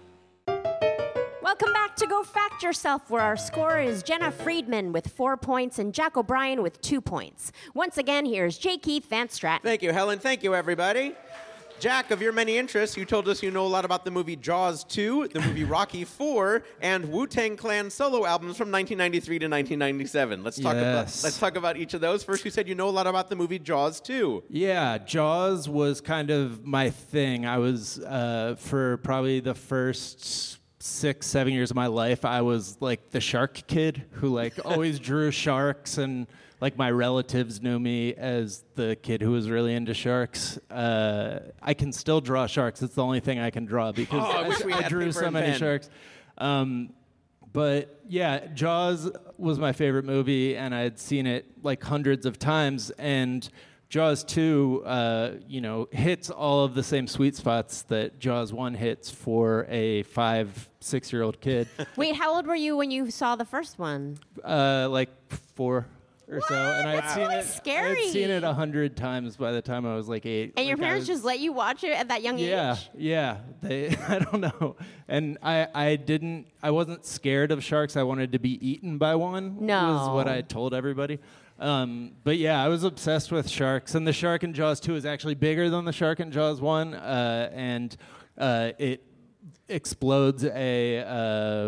Welcome back to Go Fact Yourself, where our score is Jenna Friedman with four points and Jack O'Brien with two points. Once again, here's J. Keith Van Stratton. Thank you, Helen. Thank you, everybody. Jack, of your many interests, you told us you know a lot about the movie Jaws two, the movie Rocky four, and Wu-Tang Clan solo albums from nineteen ninety-three to nineteen ninety-seven. Let's talk about Yes. let's talk about each of those. First, you said you know a lot about the movie Jaws two. Yeah, Jaws was kind of my thing. I was, uh, for probably the first six, seven years of my life, I was like the shark kid who like always drew sharks, and like my relatives knew me as the kid who was really into sharks. Uh, I can still draw sharks. It's the only thing I can draw because Oh, I I, wish we I had drew paper so and many pen. sharks. Um, But yeah, Jaws was my favorite movie, and I had seen it like hundreds of times. And Jaws two, uh, you know, hits all of the same sweet spots that Jaws one hits for a five, six-year-old kid. Wait, how old were you when you saw the first one? uh, like four or so, and I had That's seen really it. I scary. had seen it a hundred times by the time I was like eight. And your Like, I parents was- just let you watch it at that young Yeah, age? yeah. They, I don't know. And I, I didn't, I wasn't scared of sharks. I wanted to be eaten by one. Was what No. I told everybody. Um, but yeah, I was obsessed with sharks. And the shark in Jaws two is actually bigger than the shark in Jaws one. Uh, and uh, it explodes a uh,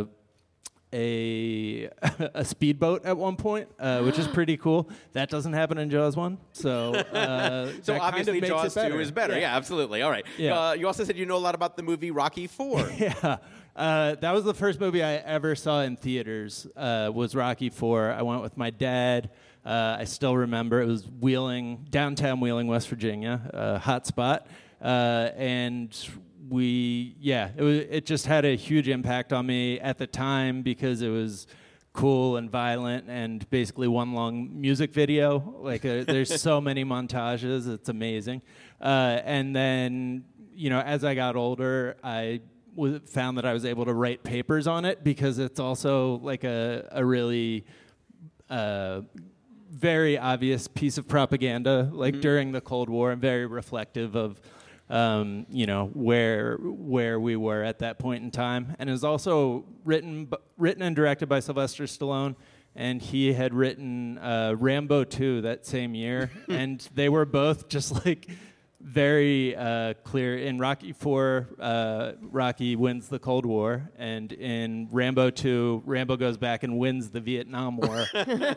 a a speedboat at one point, uh, which is pretty cool. That doesn't happen in Jaws one, so uh, so that obviously kind of Jaws makes it two is better. Yeah, Yeah. absolutely. All right. Yeah. Uh, you also said you know a lot about the movie Rocky four. Yeah. Uh, that was the first movie I ever saw in theaters, uh, was Rocky four. I went with my dad. Uh, I still remember it was Wheeling, downtown Wheeling, West Virginia, uh, hot spot. Uh, and we, yeah, it, was, it just had a huge impact on me at the time because it was cool and violent and basically one long music video. Like uh, there's so many montages. It's amazing. Uh, and then, you know, as I got older, I w- found that I was able to write papers on it because it's also like a, a really uh, very obvious piece of propaganda, like Mm-hmm. during the Cold War, and very reflective of, um, you know, where where we were at that point in time. And it was also written b- written and directed by Sylvester Stallone, and he had written uh, Rambo two that same year, and they were both just like very uh, clear. In Rocky four, uh, Rocky wins the Cold War, and in Rambo two, Rambo goes back and wins the Vietnam War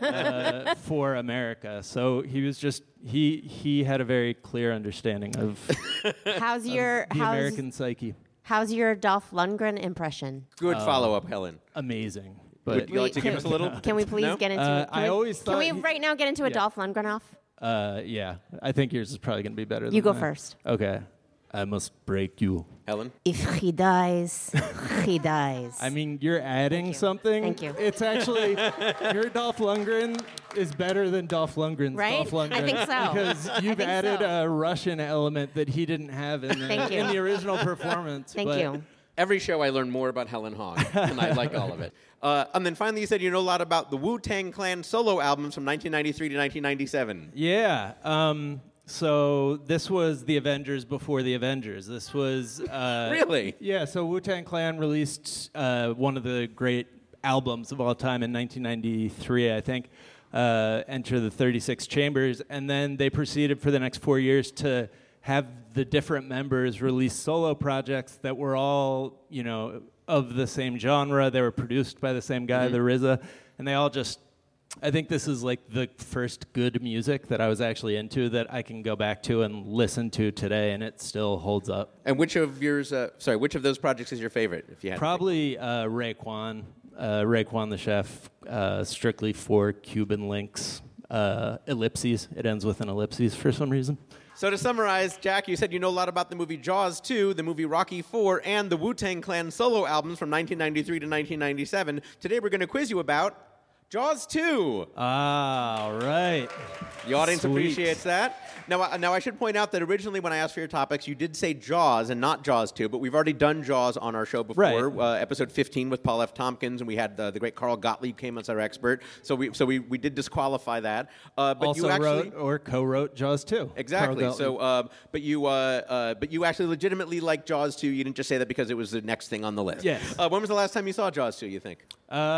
uh, for America. So he was just he he had a very clear understanding of, How's of your the how's, American psyche. how's your Dolph Lundgren impression? Good Uh, follow-up, Helen. Amazing. Would But you like to give us a little? Can we please No? get into Uh, it? Can I we, always Can thought we he- right now get into a Yeah. Dolph Lundgren off? Uh, yeah, I think yours is probably going to be better. You than go mine. first. Okay. I must break you. Helen? If he dies, he dies. I mean, you're adding something. Thank you. It's actually, your Dolph Lundgren is better than Dolph Lundgren's Right? Dolph Lundgren. I think so. Because I you've think added so. a Russian element that he didn't have in the, Thank you. in the original performance. Thank but you. Every show I learn more about Helen Hong, and I like all of it. Uh, and then finally, you said you know a lot about the Wu-Tang Clan solo albums from nineteen ninety-three to nineteen ninety-seven. Yeah. Um, so this was the Avengers before the Avengers. This was uh, Really? Yeah. So Wu-Tang Clan released uh, one of the great albums of all time in nineteen ninety-three, I think. Uh, Enter the thirty-six Chambers, and then they proceeded for the next four years to have the different members release solo projects that were all, you know, of the same genre. They were produced by the same guy, Mm-hmm. the R Z A, and they all just. I think this is like the first good music that I was actually into that I can go back to and listen to today, and it still holds up. And which of yours? Uh, sorry, which of those projects is your favorite? If you had to pick? Probably uh, Raekwon, uh, Raekwon the Chef, uh, strictly for Cuban links, uh, ellipses. It ends with an ellipses for some reason. So to summarize, Jack, you said you know a lot about the movie Jaws two, the movie Rocky four, and the Wu-Tang Clan solo albums from nineteen ninety-three to nineteen ninety-seven. Today we're going to quiz you about Jaws two. Ah, all right. The audience Sweet. appreciates that. Now, I- now, I should point out that originally when I asked for your topics, you did say Jaws and not Jaws two, but we've already done Jaws on our show before. Right. Uh, episode fifteen with Paul F. Tompkins, and we had uh, the great Carl Gottlieb came as our expert. So we so we, we did disqualify that. Uh, but Also you actually, wrote or co-wrote Jaws two. Exactly. Carl So, Gottlieb. uh, but you, uh, uh, but you actually legitimately like Jaws two. You didn't just say that because it was the next thing on the list. Yes. Uh, when was the last time you saw Jaws two? You think?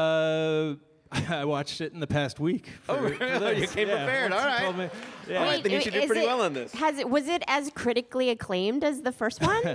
Uh, I watched it in the past week. For, Oh, for this. you came Yeah, prepared. once All you right. told me- yeah. All right, then you Wait, should do is pretty it- well on this. Has it was it as critically acclaimed as the first one?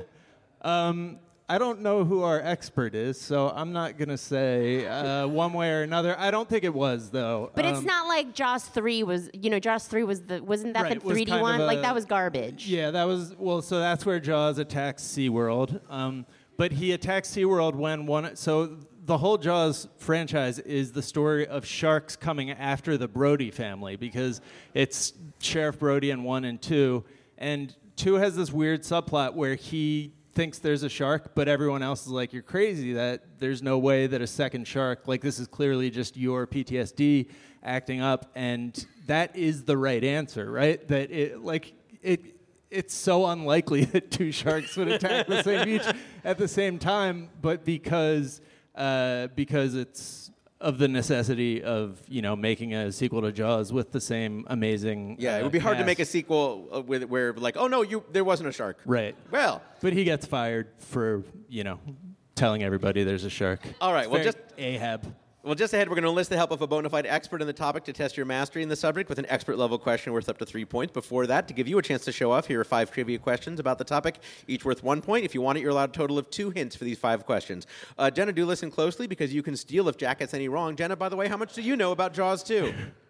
Um, I don't know who our expert is, so I'm not going to say uh, one way or another. I don't think it was, though. But it's Um, not like Jaws three was. You know, Jaws three was the wasn't that Right, the was three D kind of one? a- Like that was garbage. Yeah, that was, well, so that's where Jaws attacks SeaWorld. Um, but he attacks SeaWorld when one, so the whole Jaws franchise is the story of sharks coming after the Brody family because it's Sheriff Brody in one and two. And two has this weird subplot where he thinks there's a shark, but everyone else is like, you're crazy, that there's no way that a second shark, like this is clearly just your P T S D acting up, and that is the right answer, right? That it, like, it, it's so unlikely that two sharks would attack the same beach at the same time, but because, uh, because it's of the necessity of, you know, making a sequel to Jaws with the same amazing Yeah, uh, it would be hard to cast. make a sequel uh, with where like, oh no, you there wasn't a shark. Right. Well, But he gets fired for, you know, telling everybody there's a shark. All right, It's well, very just- Ahab. Well, just ahead, we're going to enlist the help of a bona fide expert in the topic to test your mastery in the subject with an expert-level question worth up to three points. Before that, to give you a chance to show off, here are five trivia questions about the topic, each worth one point. If you want it, you're allowed a total of two hints for these five questions. Uh, Jenna, do listen closely because you can steal if Jack gets any wrong. Jenna, by the way, how much do you know about Jaws two?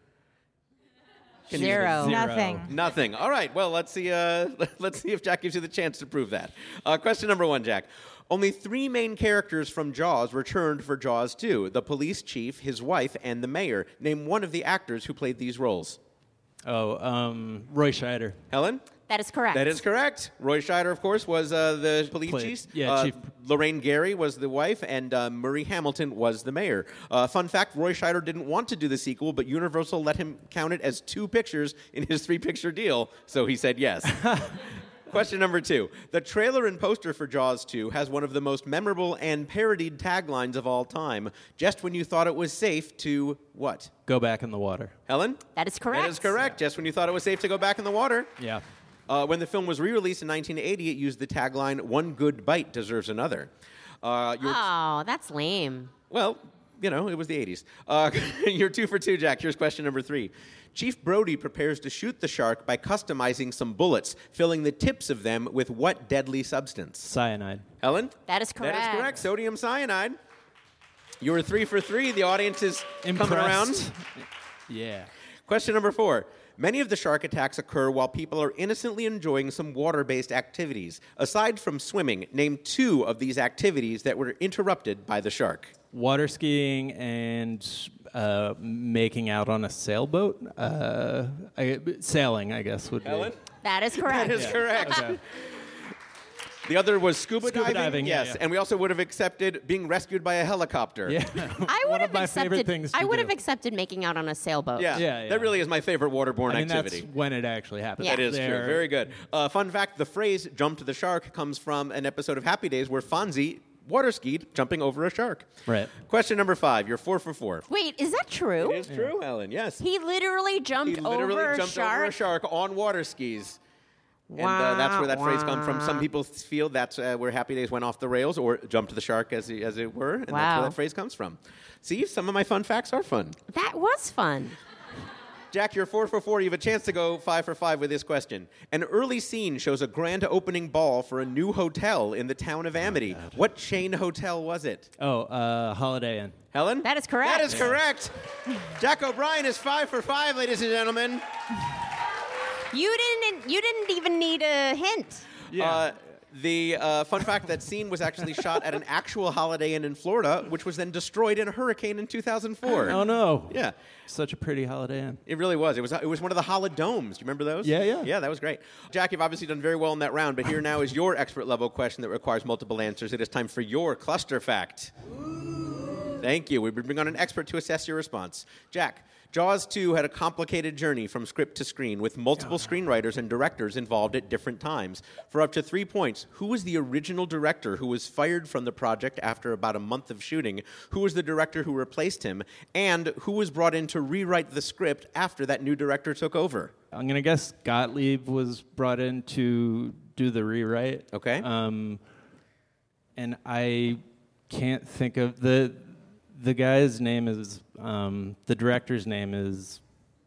Can you- Zero. Nothing. Nothing. All right. Well, let's see. Uh, let's see if Jack gives you the chance to prove that. Uh, question number one, Jack. Only three main characters from Jaws returned for Jaws two: the police chief, his wife, and the mayor. Name one of the actors who played these roles. Oh, um, Roy Scheider. Helen? That is correct. That is correct. Roy Scheider, of course, was uh, the police Played- chief. yeah, Uh, chief. Lorraine Gary was the wife, and uh, Murray Hamilton was the mayor. Uh, fun fact, Roy Scheider didn't want to do the sequel, but Universal let him count it as two pictures in his three-picture deal, so he said yes. Question number two. The trailer and poster for Jaws two has one of the most memorable and parodied taglines of all time. Just when you thought it was safe to what? Go back in the water. Helen? That is correct. That is correct. Just when you thought it was safe to go back in the water. Yeah. Uh, when the film was re-released in nineteen eighty, it used the tagline, "One good bite deserves another." Uh, your- Oh, that's lame. well, you know, it was the eighties. Uh, you're two for two, Jack. Here's question number three. Chief Brody prepares to shoot the shark by customizing some bullets, filling the tips of them with what deadly substance? Cyanide. Helen? That is correct. That is correct. Sodium cyanide. You were three for three. The audience is coming Impressed. around. Yeah. Question number four. Many of the shark attacks occur while people are innocently enjoying some water-based activities. Aside from swimming, name two of these activities that were interrupted by the shark. Water skiing and uh, making out on a sailboat. Uh, I, sailing, I guess, would Helen? be. That is correct. That is correct. The other was scuba, Scuba diving, yeah, yes, yeah. and we also would have accepted being rescued by a helicopter. Yeah. I would One have of my accepted. favorite things to I would do. have accepted making out on a sailboat. Yeah, Yeah, yeah. that really is my favorite waterborne I mean, activity. that's when it actually happened. Yeah. That is There- true. Very good. Uh, fun fact, the phrase "jump to the shark" comes from an episode of Happy Days where Fonzie water skied jumping over a shark. Right. Question number five. You're four for four. Wait, is that true? It is true, Helen. Yes. He literally jumped He literally over jumped a shark. over a shark on water skis. And uh, that's where that phrase comes from. Some people feel that's uh, where Happy Days went off the rails, or jumped to the shark, as, as it were. And that's Wow. where that phrase comes from. See, some of my fun facts are fun. That was fun. Jack, you're four for four. You have a chance to go five for five with this question. An early scene shows a grand opening ball for a new hotel in the town of Amity. What chain hotel was it? Oh, uh, Holiday Inn. Helen? That is correct. That is correct. Jack O'Brien is five for five, ladies and gentlemen. You didn't. You didn't even need a hint. Yeah. Uh, the uh, fun fact, that scene was actually shot at an actual Holiday Inn in Florida, which was then destroyed in a hurricane in two thousand four. Oh, no. Yeah. Such a pretty Holiday Inn. It really was. It was it was one of the Holodomes. Do you remember those? Yeah, yeah. Yeah, that was great. Jack, you've obviously done very well in that round, but here now is your expert level question that requires multiple answers. It is time for your cluster fact. Thank you. We bring on an expert to assess your response. Jack, Jaws two had a complicated journey from script to screen with multiple screenwriters and directors involved at different times. For up to three points, who was the original director who was fired from the project after about a month of shooting? Who was the director who replaced him? And who was brought in to rewrite the script after that new director took over? I'm going to guess Gottlieb was brought in to do the rewrite. Okay. Um, and I can't think of the the guy's name is um, the director's name is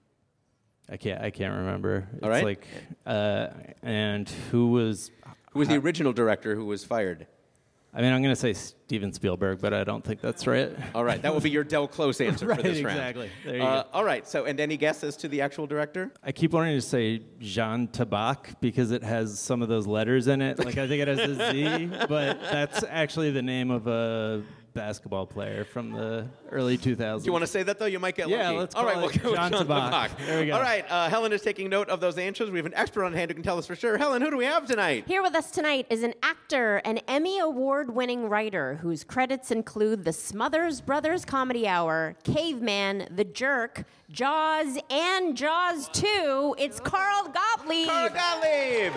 I can't I can't remember. It's All right. like uh, and who was Who was the original director who was fired? I mean, I'm going to say Steven Spielberg, but I don't think that's right. All right, that will be your Del Close answer Right, for this round. exactly. There you Uh, go. all right, so, and any guesses to the actual director? I keep wanting to say Jean Tabak because it has some of those letters in it. Like I think it has a Z, but that's actually the name of a basketball player from the early two thousands. Do you want to say that, though? You might get Yeah, lucky. let's All right, call we'll it go with John John Tabak. Tabak. There we go. All right, uh, Helen is taking note of those answers. We have an expert on hand who can tell us for sure. Helen, who do we have tonight? Here with us tonight is an actor, an Emmy Award-winning writer whose credits include The Smothers Brothers Comedy Hour, Caveman, The Jerk, Jaws, and Jaws two. It's Carl Gottlieb. Carl Gottlieb!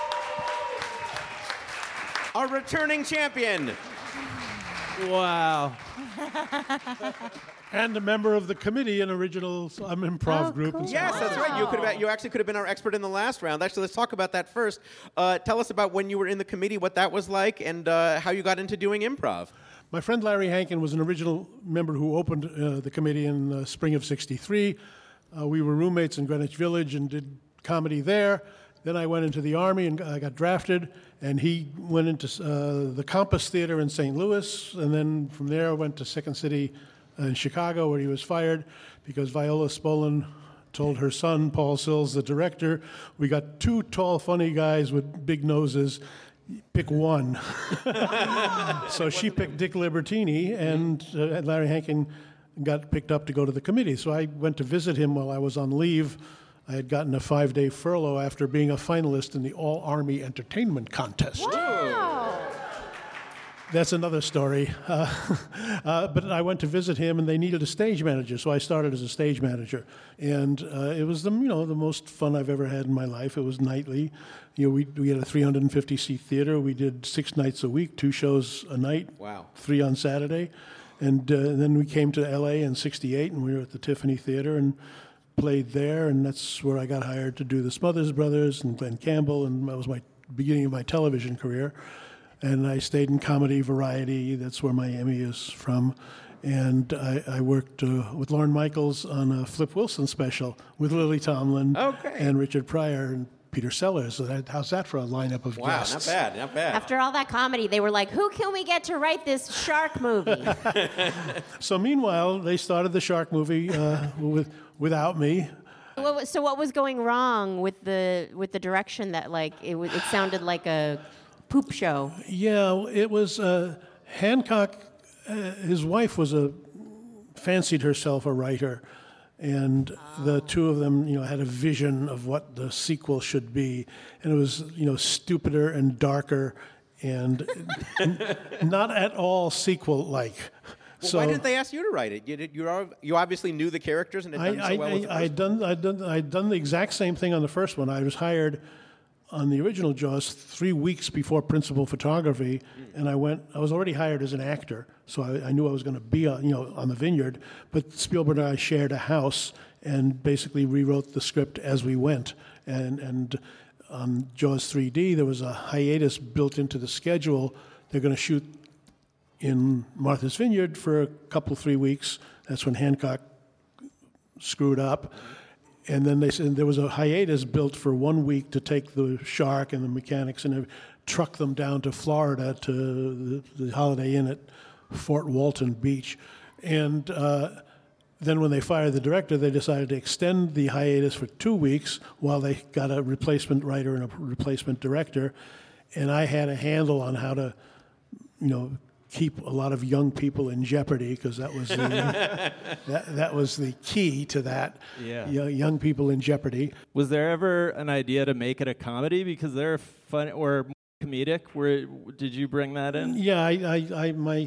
Our returning champion. Wow. And a member of the committee in original um, improv Oh, group. cool. And so Yes, on. that's right. You could have. You actually could have been our expert in the last round. Actually, let's talk about that first. Uh, tell us about when you were in the committee, what that was like, and uh, how you got into doing improv. My friend Larry Hankin was an original member who opened uh, the committee in the spring of sixty-three. Uh, we were roommates in Greenwich Village and did comedy there. Then I went into the Army and I got drafted, and he went into uh, the Compass Theater in Saint Louis, and then from there I went to Second City in Chicago, where he was fired because Viola Spolin told her son, Paul Sills, the director, we got two tall, funny guys with big noses. Pick one. So she picked Dick Libertini, and uh, Larry Hankin got picked up to go to the committee. So I went to visit him while I was on leave. I had gotten a five-day furlough after being a finalist in the All-Army Entertainment Contest. Wow. That's another story. Uh, uh, but I went to visit him, and they needed a stage manager, so I started as a stage manager. And uh, it was the you know the most fun I've ever had in my life. It was nightly. You know, we we had a three hundred fifty seat theater. We did six nights a week, two shows a night. Wow. Three on Saturday, and, uh, and then we came to L A in sixty-eight, and we were at the Tiffany Theater and played there, and that's where I got hired to do the Smothers Brothers and Glenn Campbell, and that was my beginning of my television career. And I stayed in comedy, variety. That's where my Emmy is from. And I, I worked uh, with Lorne Michaels on a Flip Wilson special with Lily Tomlin okay. and Richard Pryor and Peter Sellers. So that, how's that for a lineup of wow, guests? Wow, not bad, not bad. After all that comedy, they were like, who can we get to write this shark movie? So meanwhile, they started the shark movie uh, with, without me. What was, so what was going wrong with the with the direction that like it was, it sounded like a poop show? Yeah, it was uh, Hancock. Uh, his wife was a fancied herself a writer, and oh. the two of them, you know, had a vision of what the sequel should be, and it was, you know, stupider and darker, and n- not at all sequel-like. Well, so, why didn't they ask you to write it? You did, you, are, you obviously knew the characters and had done I, so well I, with the first I'd done, I'd done, I'd done the exact same thing on the first one. I was hired on the original Jaws three weeks before principal photography, mm. and I went. I was already hired as an actor, so I, I knew I was going to be on, you know, on the Vineyard. But Spielberg and I shared a house and basically rewrote the script as we went. And and on Jaws three D, there was a hiatus built into the schedule. They're going to shoot in Martha's Vineyard for a couple, three weeks. That's when Hancock screwed up. And then they said there was a hiatus built for one week to take the shark and the mechanics and truck them down to Florida to the, the Holiday Inn at Fort Walton Beach. And uh, then when they fired the director, they decided to extend the hiatus for two weeks while they got a replacement writer and a replacement director. And I had a handle on how to, you know, keep a lot of young people in jeopardy, because that was the that, that was the key to that. Yeah. You know, young people in jeopardy. Was there ever an idea to make it a comedy because they're fun or comedic? Where did you bring that in? Yeah, I, I, I my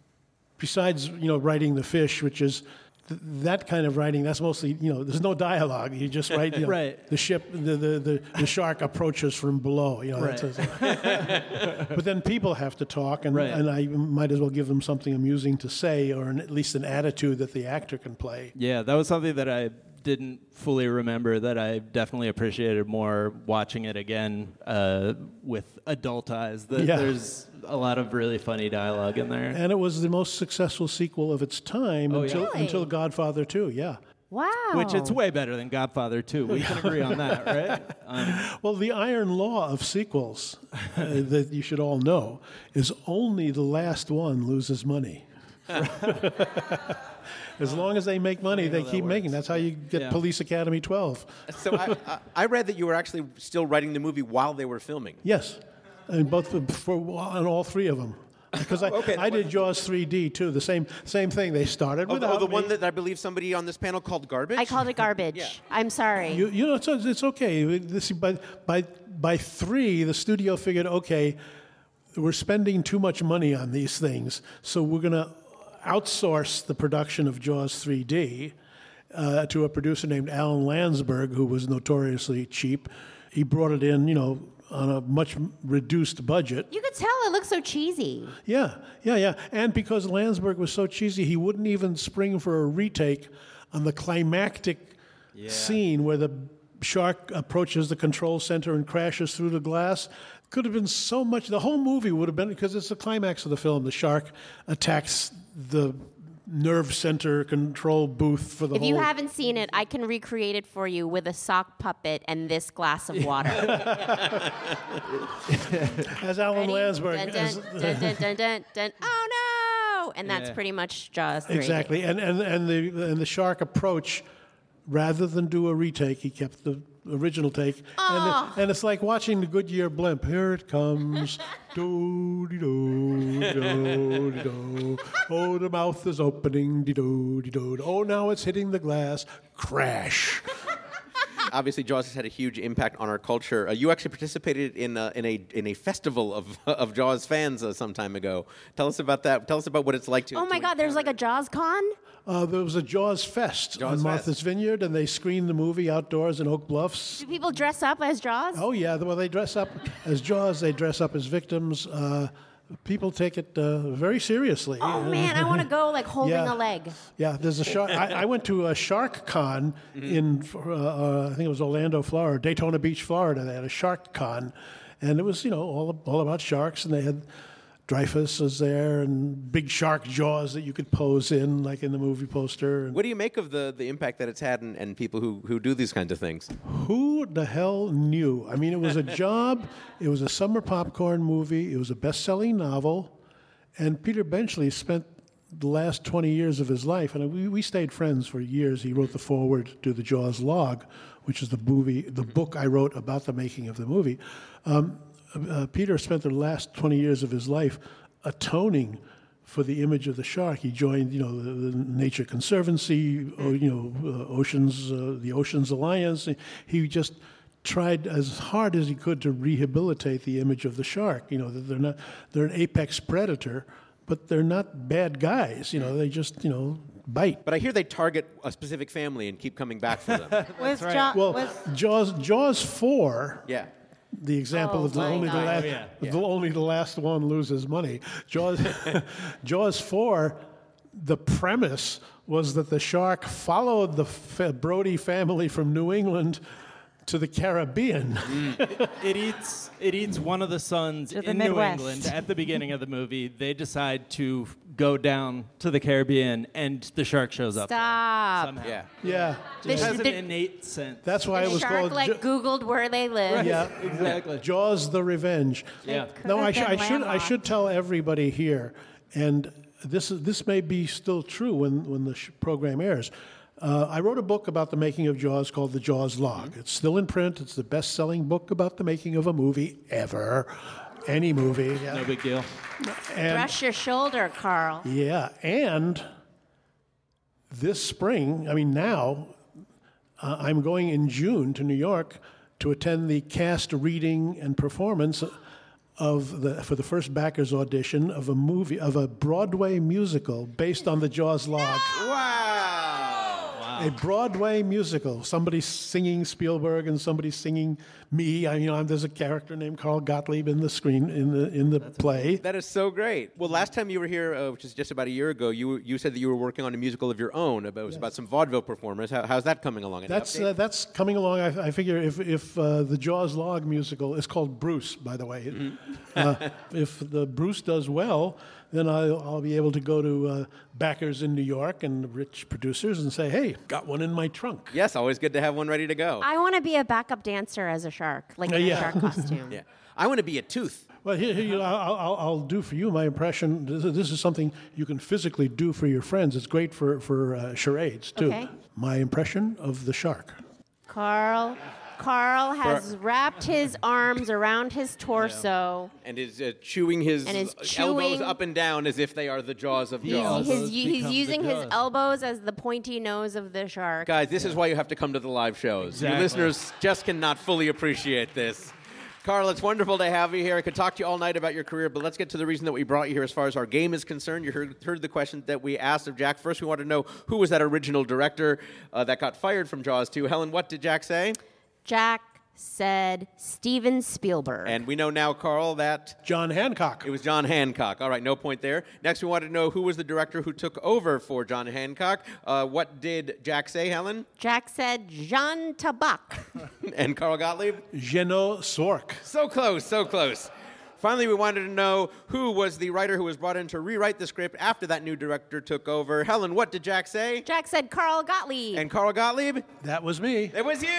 besides you know writing The Fish, which is th- that kind of writing. That's mostly you know there's no dialogue. You just write you know, right. The ship, the, the the the shark approaches from below. You know, right. that's a, but then people have to talk, and right. and I might as well give them something amusing to say, or an, at least an attitude that the actor can play. Yeah, that was something that I didn't fully remember that I definitely appreciated more watching it again uh, with adult eyes. That Yeah. There's a lot of really funny dialogue in there. And it was the most successful sequel of its time Oh, until yeah. Really? until Godfather two. Yeah. Wow. Which it's way better than Godfather two. We can agree on that, right? Um, Well, the iron law of sequels uh, that you should all know is only the last one loses money. As long as they make money, they keep making. That's how you get Yeah. Police Academy twelve. So I, I, I read that you were actually still writing the movie while they were filming. Yes, and both for on all three of them. Because I, Okay, I did Jaws three D too. The same same thing. They started Oh, without oh, the me. one that I believe somebody on this panel called Garbage? I called it garbage. Yeah. I'm sorry. You, you know, it's, it's okay. This, by, by, by three, the studio figured, okay, we're spending too much money on these things, so we're going to outsource the production of Jaws three D uh, to a producer named Alan Landsberg, who was notoriously cheap. He brought it in, you know, on a much reduced budget. You could tell it looks so cheesy. Yeah, yeah, yeah. And because Landsberg was so cheesy, he wouldn't even spring for a retake on the climactic Yeah. scene where the shark approaches the control center and crashes through the glass. could have been so much. The whole movie would have been, because it's the climax of the film. The shark attacks the nerve center control booth for the If whole. you haven't seen it, I can recreate it for you with a sock puppet and this glass of water. As Alan Ready? Landsberg. Dun, as- dun, dun, dun, dun, dun, dun. Oh no! And that's Yeah. pretty much just three. Exactly, and and and the and the shark approach, rather than do a retake, he kept the original take, Oh. and, and it's like watching the Goodyear blimp. Here it comes, do de do do de do. Oh, the mouth is opening, de do de do. Oh, now it's hitting the glass. Crash. Obviously, Jaws has had a huge impact on our culture. Uh, you actually participated in uh, in a in a festival of of Jaws fans uh, some time ago. Tell us about that. Tell us about what it's like to. Oh my to God! There's like a Jaws con. Uh, there was a Jaws Fest Jaws on Martha's Fest. Vineyard, and they screened the movie outdoors in Oak Bluffs. Do people dress up as Jaws? Oh yeah, well they dress up as Jaws. They dress up as victims. Uh, people take it uh, very seriously. Oh man, I want to go like holding Yeah. a leg. Yeah, there's a shark. I, I went to a Shark Con in, uh, uh, I think it was Orlando, Florida, Daytona Beach, Florida. They had a Shark Con, and it was, you know, all all about sharks. And they had Dreyfus was there, and big shark jaws that you could pose in, like in the movie poster. And What do you make of the, the impact that it's had and, and people who, who do these kinds of things? Who the hell knew? I mean, it was a job. It was a summer popcorn movie. It was a best-selling novel, and Peter Benchley spent the last twenty years of his life, and we, we stayed friends for years. He wrote the foreword to the Jaws log, which is the movie, the book I wrote about the making of the movie. Um, uh, Peter spent the last twenty years of his life atoning for the image of the shark. He joined, you know, the, the Nature Conservancy, o- you know, uh, Oceans, uh, the Oceans Alliance. He just tried as hard as he could to rehabilitate the image of the shark. You know, that they're not, they're an apex predator, but they're not bad guys. You know, they just, you know, bite. But I hear they target a specific family and keep coming back for them. Was Jaws? Well, was, Jaws, Jaws four. Yeah. The example Oh, of the my only the God. last, Oh, yeah. the Yeah. only the last one loses money. Jaws, Jaws four. The premise was that the shark followed the fa- Brody family from New England to the Caribbean. It eats it eats one of the sons To the in New Midwest. England at the beginning of the movie. They decide to f- go down to the Caribbean, and the shark shows up there Stop. somehow. Yeah. Yeah, The It sh- has an the- innate sense. that's why The it was shark called. like Ja- Googled where they live. yeah, exactly. Jaws: The Revenge. Yeah. No, I, Could've sh- I been should I landlocked. should tell everybody here, and this is this may be still true when when the sh- program airs. Uh, I wrote a book about the making of Jaws called The Jaws Log. It's still in print. It's the best-selling book about the making of a movie ever, any movie. Yeah. No big deal. And, Brush your shoulder, Carl. yeah, and this spring, I mean now, uh, I'm going in June to New York to attend the cast reading and performance of the for the first backers audition of a movie of a Broadway musical based on the Jaws log. Wow. A Broadway musical. Somebody singing Spielberg and somebody singing me. I, you know, I'm, there's a character named Carl Gottlieb in the screen in the in the play. That is so great. Well, last time you were here, uh, which is just about a year ago, you you said that you were working on a musical of your own. About, it was about some vaudeville performers. How, how's that coming along? Any That's update? uh, that's coming along. I, I figure if if uh, the Jaws log musical is called Bruce, by the way, uh, if the Bruce does well, then I'll, I'll be able to go to uh, backers in New York and rich producers and say, "Hey, got one in my trunk." Yes, always good to have one ready to go. I want to be a backup dancer as a shark, like in Uh, a yeah. shark costume. Yeah. I want to be a tooth. Well, here, here you, I'll, I'll, I'll do for you my impression. This is, this is something you can physically do for your friends. It's great for for uh, charades too. Okay. My impression of the shark. Carl, Carl has wrapped his arms around his torso. And is uh, chewing his And is elbows chewing- up and down as if they are the jaws of Jaws. His, Elbows he's become the using his jaws. elbows as the pointy nose of the shark. Guys, this is why you have to come to the live shows. Your Exactly. listeners just cannot fully appreciate this. Carl, it's wonderful to have you here. I could talk to you all night about your career, but let's get to the reason that we brought you here as far as our game is concerned. You heard, heard the question that we asked of Jack. First, we wanted to know who was that original director uh, that got fired from Jaws two. Helen, what did Jack say? Jack said Steven Spielberg. And we know now, Carl, that... John Hancock. It was John Hancock. All right, no point there. Next, we wanted to know who was the director who took over for John Hancock. Uh, what did Jack say, Helen? Jack said Jean Tabak. And Carl Gottlieb? Geno Sork. So close, so close. Finally, we wanted to know who was the writer who was brought in to rewrite the script after that new director took over. Helen, what did Jack say? Jack said Carl Gottlieb. And Carl Gottlieb? That was me. It was you!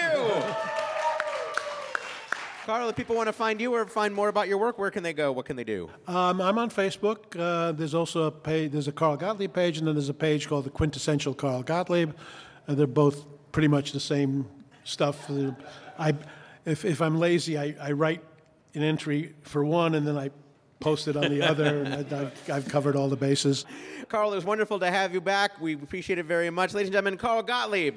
Carl, if people want to find you or find more about your work, where can they go? What can they do? Um, I'm on Facebook. Uh, there's also a page, there's a Carl Gottlieb page, and then there's a page called The Quintessential Carl Gottlieb. Uh, they're both pretty much the same stuff. Uh, I, if, if I'm lazy, I, I write an entry for one, and then I post it on the other, and I, I've, I've covered all the bases. Carl, it was wonderful to have you back. We appreciate it very much. Ladies and gentlemen, Carl Gottlieb.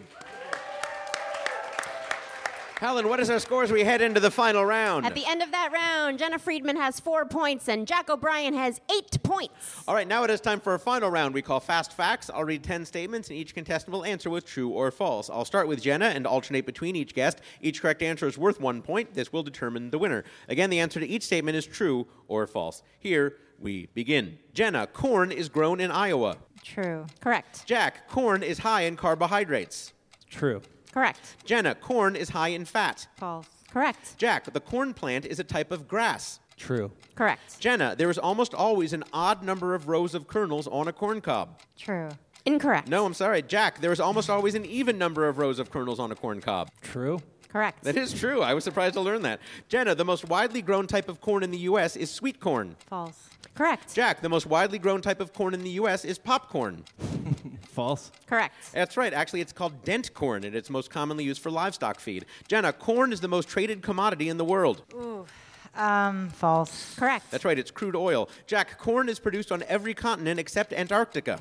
Helen, what is our score as we head into the final round? At the end of that round, Jenna Friedman has four points and Jack O'Brien has eight points. All right, now it is time for a final round we call Fast Facts. I'll read ten statements, and each contestant will answer with true or false. I'll start with Jenna and alternate between each guest. Each correct answer is worth one point. This will determine the winner. Again, the answer to each statement is true or false. Here we begin. Jenna, corn is grown in Iowa. True. Correct. Jack, corn is high in carbohydrates. True. Correct. Jenna, corn is high in fat. False. Correct. Jack, the corn plant is a type of grass. True. Correct. Jenna, there is almost always an odd number of rows of kernels on a corn cob. True. Incorrect. No, I'm sorry. Jack, there is almost always an even number of rows of kernels on a corn cob. True. Correct. That is true. I was surprised to learn that. Jenna, the most widely grown type of corn in the U S is sweet corn. False. Correct. Jack, the most widely grown type of corn in the U S is popcorn. False. Correct. That's right. Actually, it's called dent corn, and it's most commonly used for livestock feed. Jenna, corn is the most traded commodity in the world. Ooh. Um, false. Correct. That's right. It's crude oil. Jack, corn is produced on every continent except Antarctica.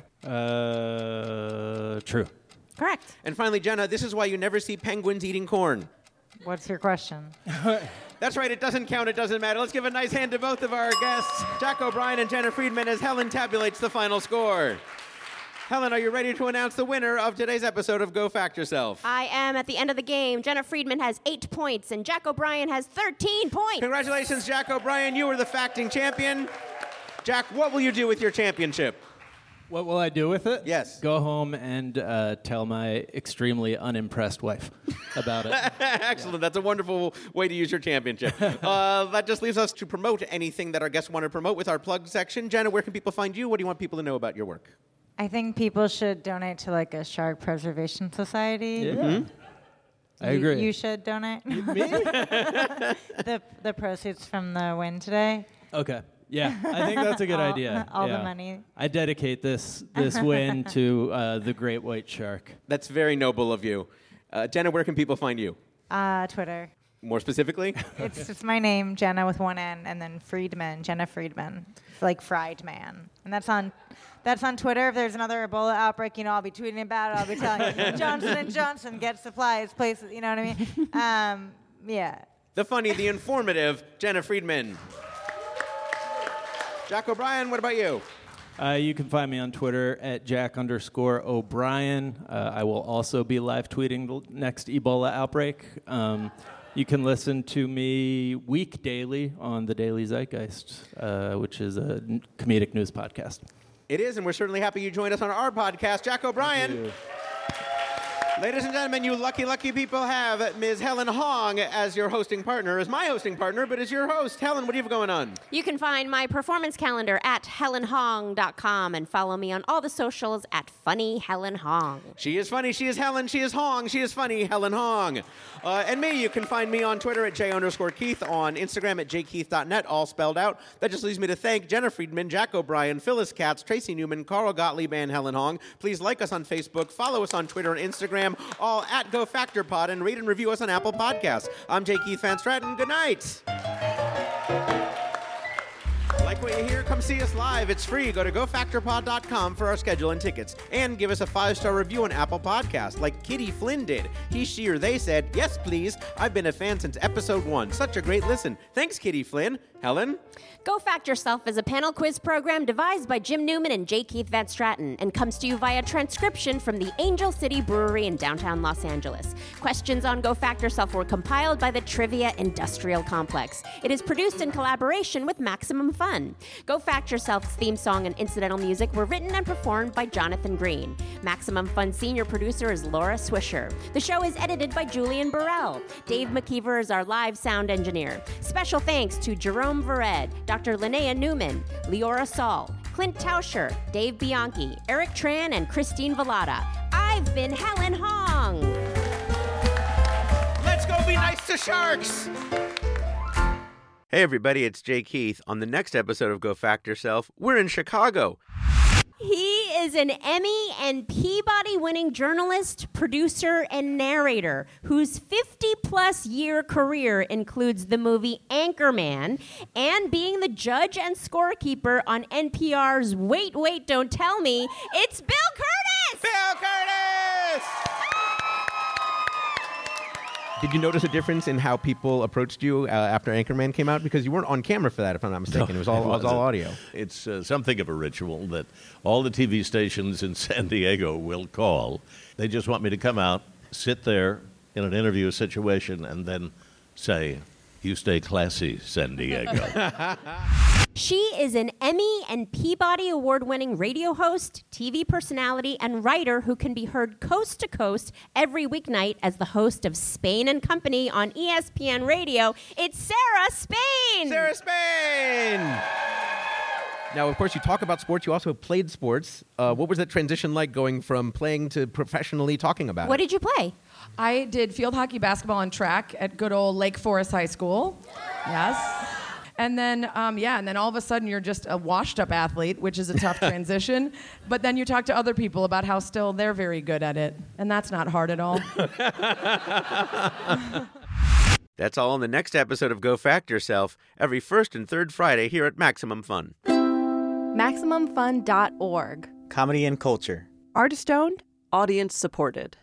Uh, true. Correct. And finally, Jenna, this is why you never see penguins eating corn. What's your question? That's right. It doesn't count. It doesn't matter. Let's give a nice hand to both of our guests, Jack O'Brien and Jenna Friedman, as Helen tabulates the final score. Helen, are you ready to announce the winner of today's episode of Go Fact Yourself? I am. At the end of the game, Jenna Friedman has eight points and Jack O'Brien has thirteen points. Congratulations, Jack O'Brien. You are the facting champion. Jack, what will you do with your championship? What will I do with it? Yes. Go home and uh, tell my extremely unimpressed wife about it. Excellent. That's a wonderful way to use your championship. uh, that just leaves us to promote anything that our guests want to promote with our plug section. Jenna, where can people find you? What do you want people to know about your work? I think people should donate to like a shark preservation society. Yeah. Mm-hmm. I You- agree. You should donate. Me? the the proceeds from the win today. Okay. Yeah, I think that's a good All- idea. all the Yeah. money. I dedicate this this win to uh, the great white shark. That's very noble of you. Uh, Jenna, where can people find you? Uh, Twitter. More specifically? It's just my name, Jenna with one N, and then Friedman, Jenna Friedman, like fried man, and that's on. That's on Twitter. If there's another Ebola outbreak, you know, I'll be tweeting about it. I'll be telling you, Johnson and Johnson, get supplies, places. You know what I mean? Um, yeah. The funny, the informative, Jenna Friedman. Jack O'Brien, what about you? Uh, you can find me on Twitter at Jack underscore O'Brien. Uh, I will also be live tweeting the next Ebola outbreak. Um, you can listen to me week daily on the Daily Zeitgeist, uh, which is a n- comedic news podcast. It is, and we're certainly happy you joined us on our podcast. Jack O'Brien. Ladies and gentlemen, you lucky, lucky people have Miz Helen Hong as your hosting partner, as my hosting partner, but as your host. Helen, what do you have going on? You can find my performance calendar at helen hong dot com and follow me on all the socials at Funny Helen Hong. She is funny, she is Helen, she is Hong, she is funny, Helen Hong. Uh, and me, you can find me on Twitter at J underscore Keith, on Instagram at j keith dot net, all spelled out. That just leaves me to thank Jenna Friedman, Jack O'Brien, Phyllis Katz, Tracy Newman, Carl Gottlieb, and Helen Hong. Please like us on Facebook, follow us on Twitter and Instagram, all at Go Factor Pod, and rate and review us on Apple Podcasts. I'm J. Keith Van Stratton. Good night. Like what you hear? Come see us live. It's free. Go to go factor pod dot com for our schedule and tickets. And give us a five-star review on Apple Podcasts, like Kitty Flynn did. He, she, or they said, yes, please. I've been a fan since episode one. Such a great listen. Thanks, Kitty Flynn. Helen? Go Fact Yourself is a panel quiz program devised by Jim Newman and J. Keith Van Straten and comes to you via transcription from the Angel City Brewery in downtown Los Angeles. Questions on Go Fact Yourself were compiled by the Trivia Industrial Complex. It is produced in collaboration with Maximum Fun. Go Fact Yourself's theme song and incidental music were written and performed by Jonathan Green. Maximum Fun senior producer is Laura Swisher. The show is edited by Julian Burrell. Dave McKeever is our live sound engineer. Special thanks to Jerome Vered, Doctor Linnea Newman, Leora Saul, Clint Tauscher, Dave Bianchi, Eric Tran, and Christine Velada. I've been Helen Hong. Let's go be nice to sharks! Hey everybody, it's Jay Keith. On the next episode of Go Fact Yourself, we're in Chicago. He is an Emmy and Peabody winning journalist, producer, and narrator whose fifty-plus year career includes the movie Anchorman and being the judge and scorekeeper on N P R's Wait, Wait, Don't Tell Me. It's Bill Curtis! Bill Curtis! Did you notice a difference in how people approached you uh, after Anchorman came out? Because you weren't on camera for that, if I'm not mistaken. No, it was all, it was all audio. It's uh, something of a ritual that all the T V stations in San Diego will call. They just want me to come out, sit there in an interview situation, and then say, "You stay classy, San Diego." She is an Emmy and Peabody Award-winning radio host, T V personality, and writer who can be heard coast to coast every weeknight as the host of Spain and Company on E S P N Radio. It's Sarah Spain! Sarah Spain! Now, of course, you talk about sports. You also played sports. Uh, what was that transition like going from playing to professionally talking about What it? did you play? I did field hockey, basketball, and track at good old Lake Forest High School. Yes. And then, um, yeah, and then all of a sudden you're just a washed-up athlete, which is a tough transition. But then you talk to other people about how still they're very good at it. And that's not hard at all. That's all in the next episode of Go Fact Yourself, every first and third Friday here at Maximum Fun. Maximum Fun dot org. Comedy and culture. Artist-owned. Audience supported.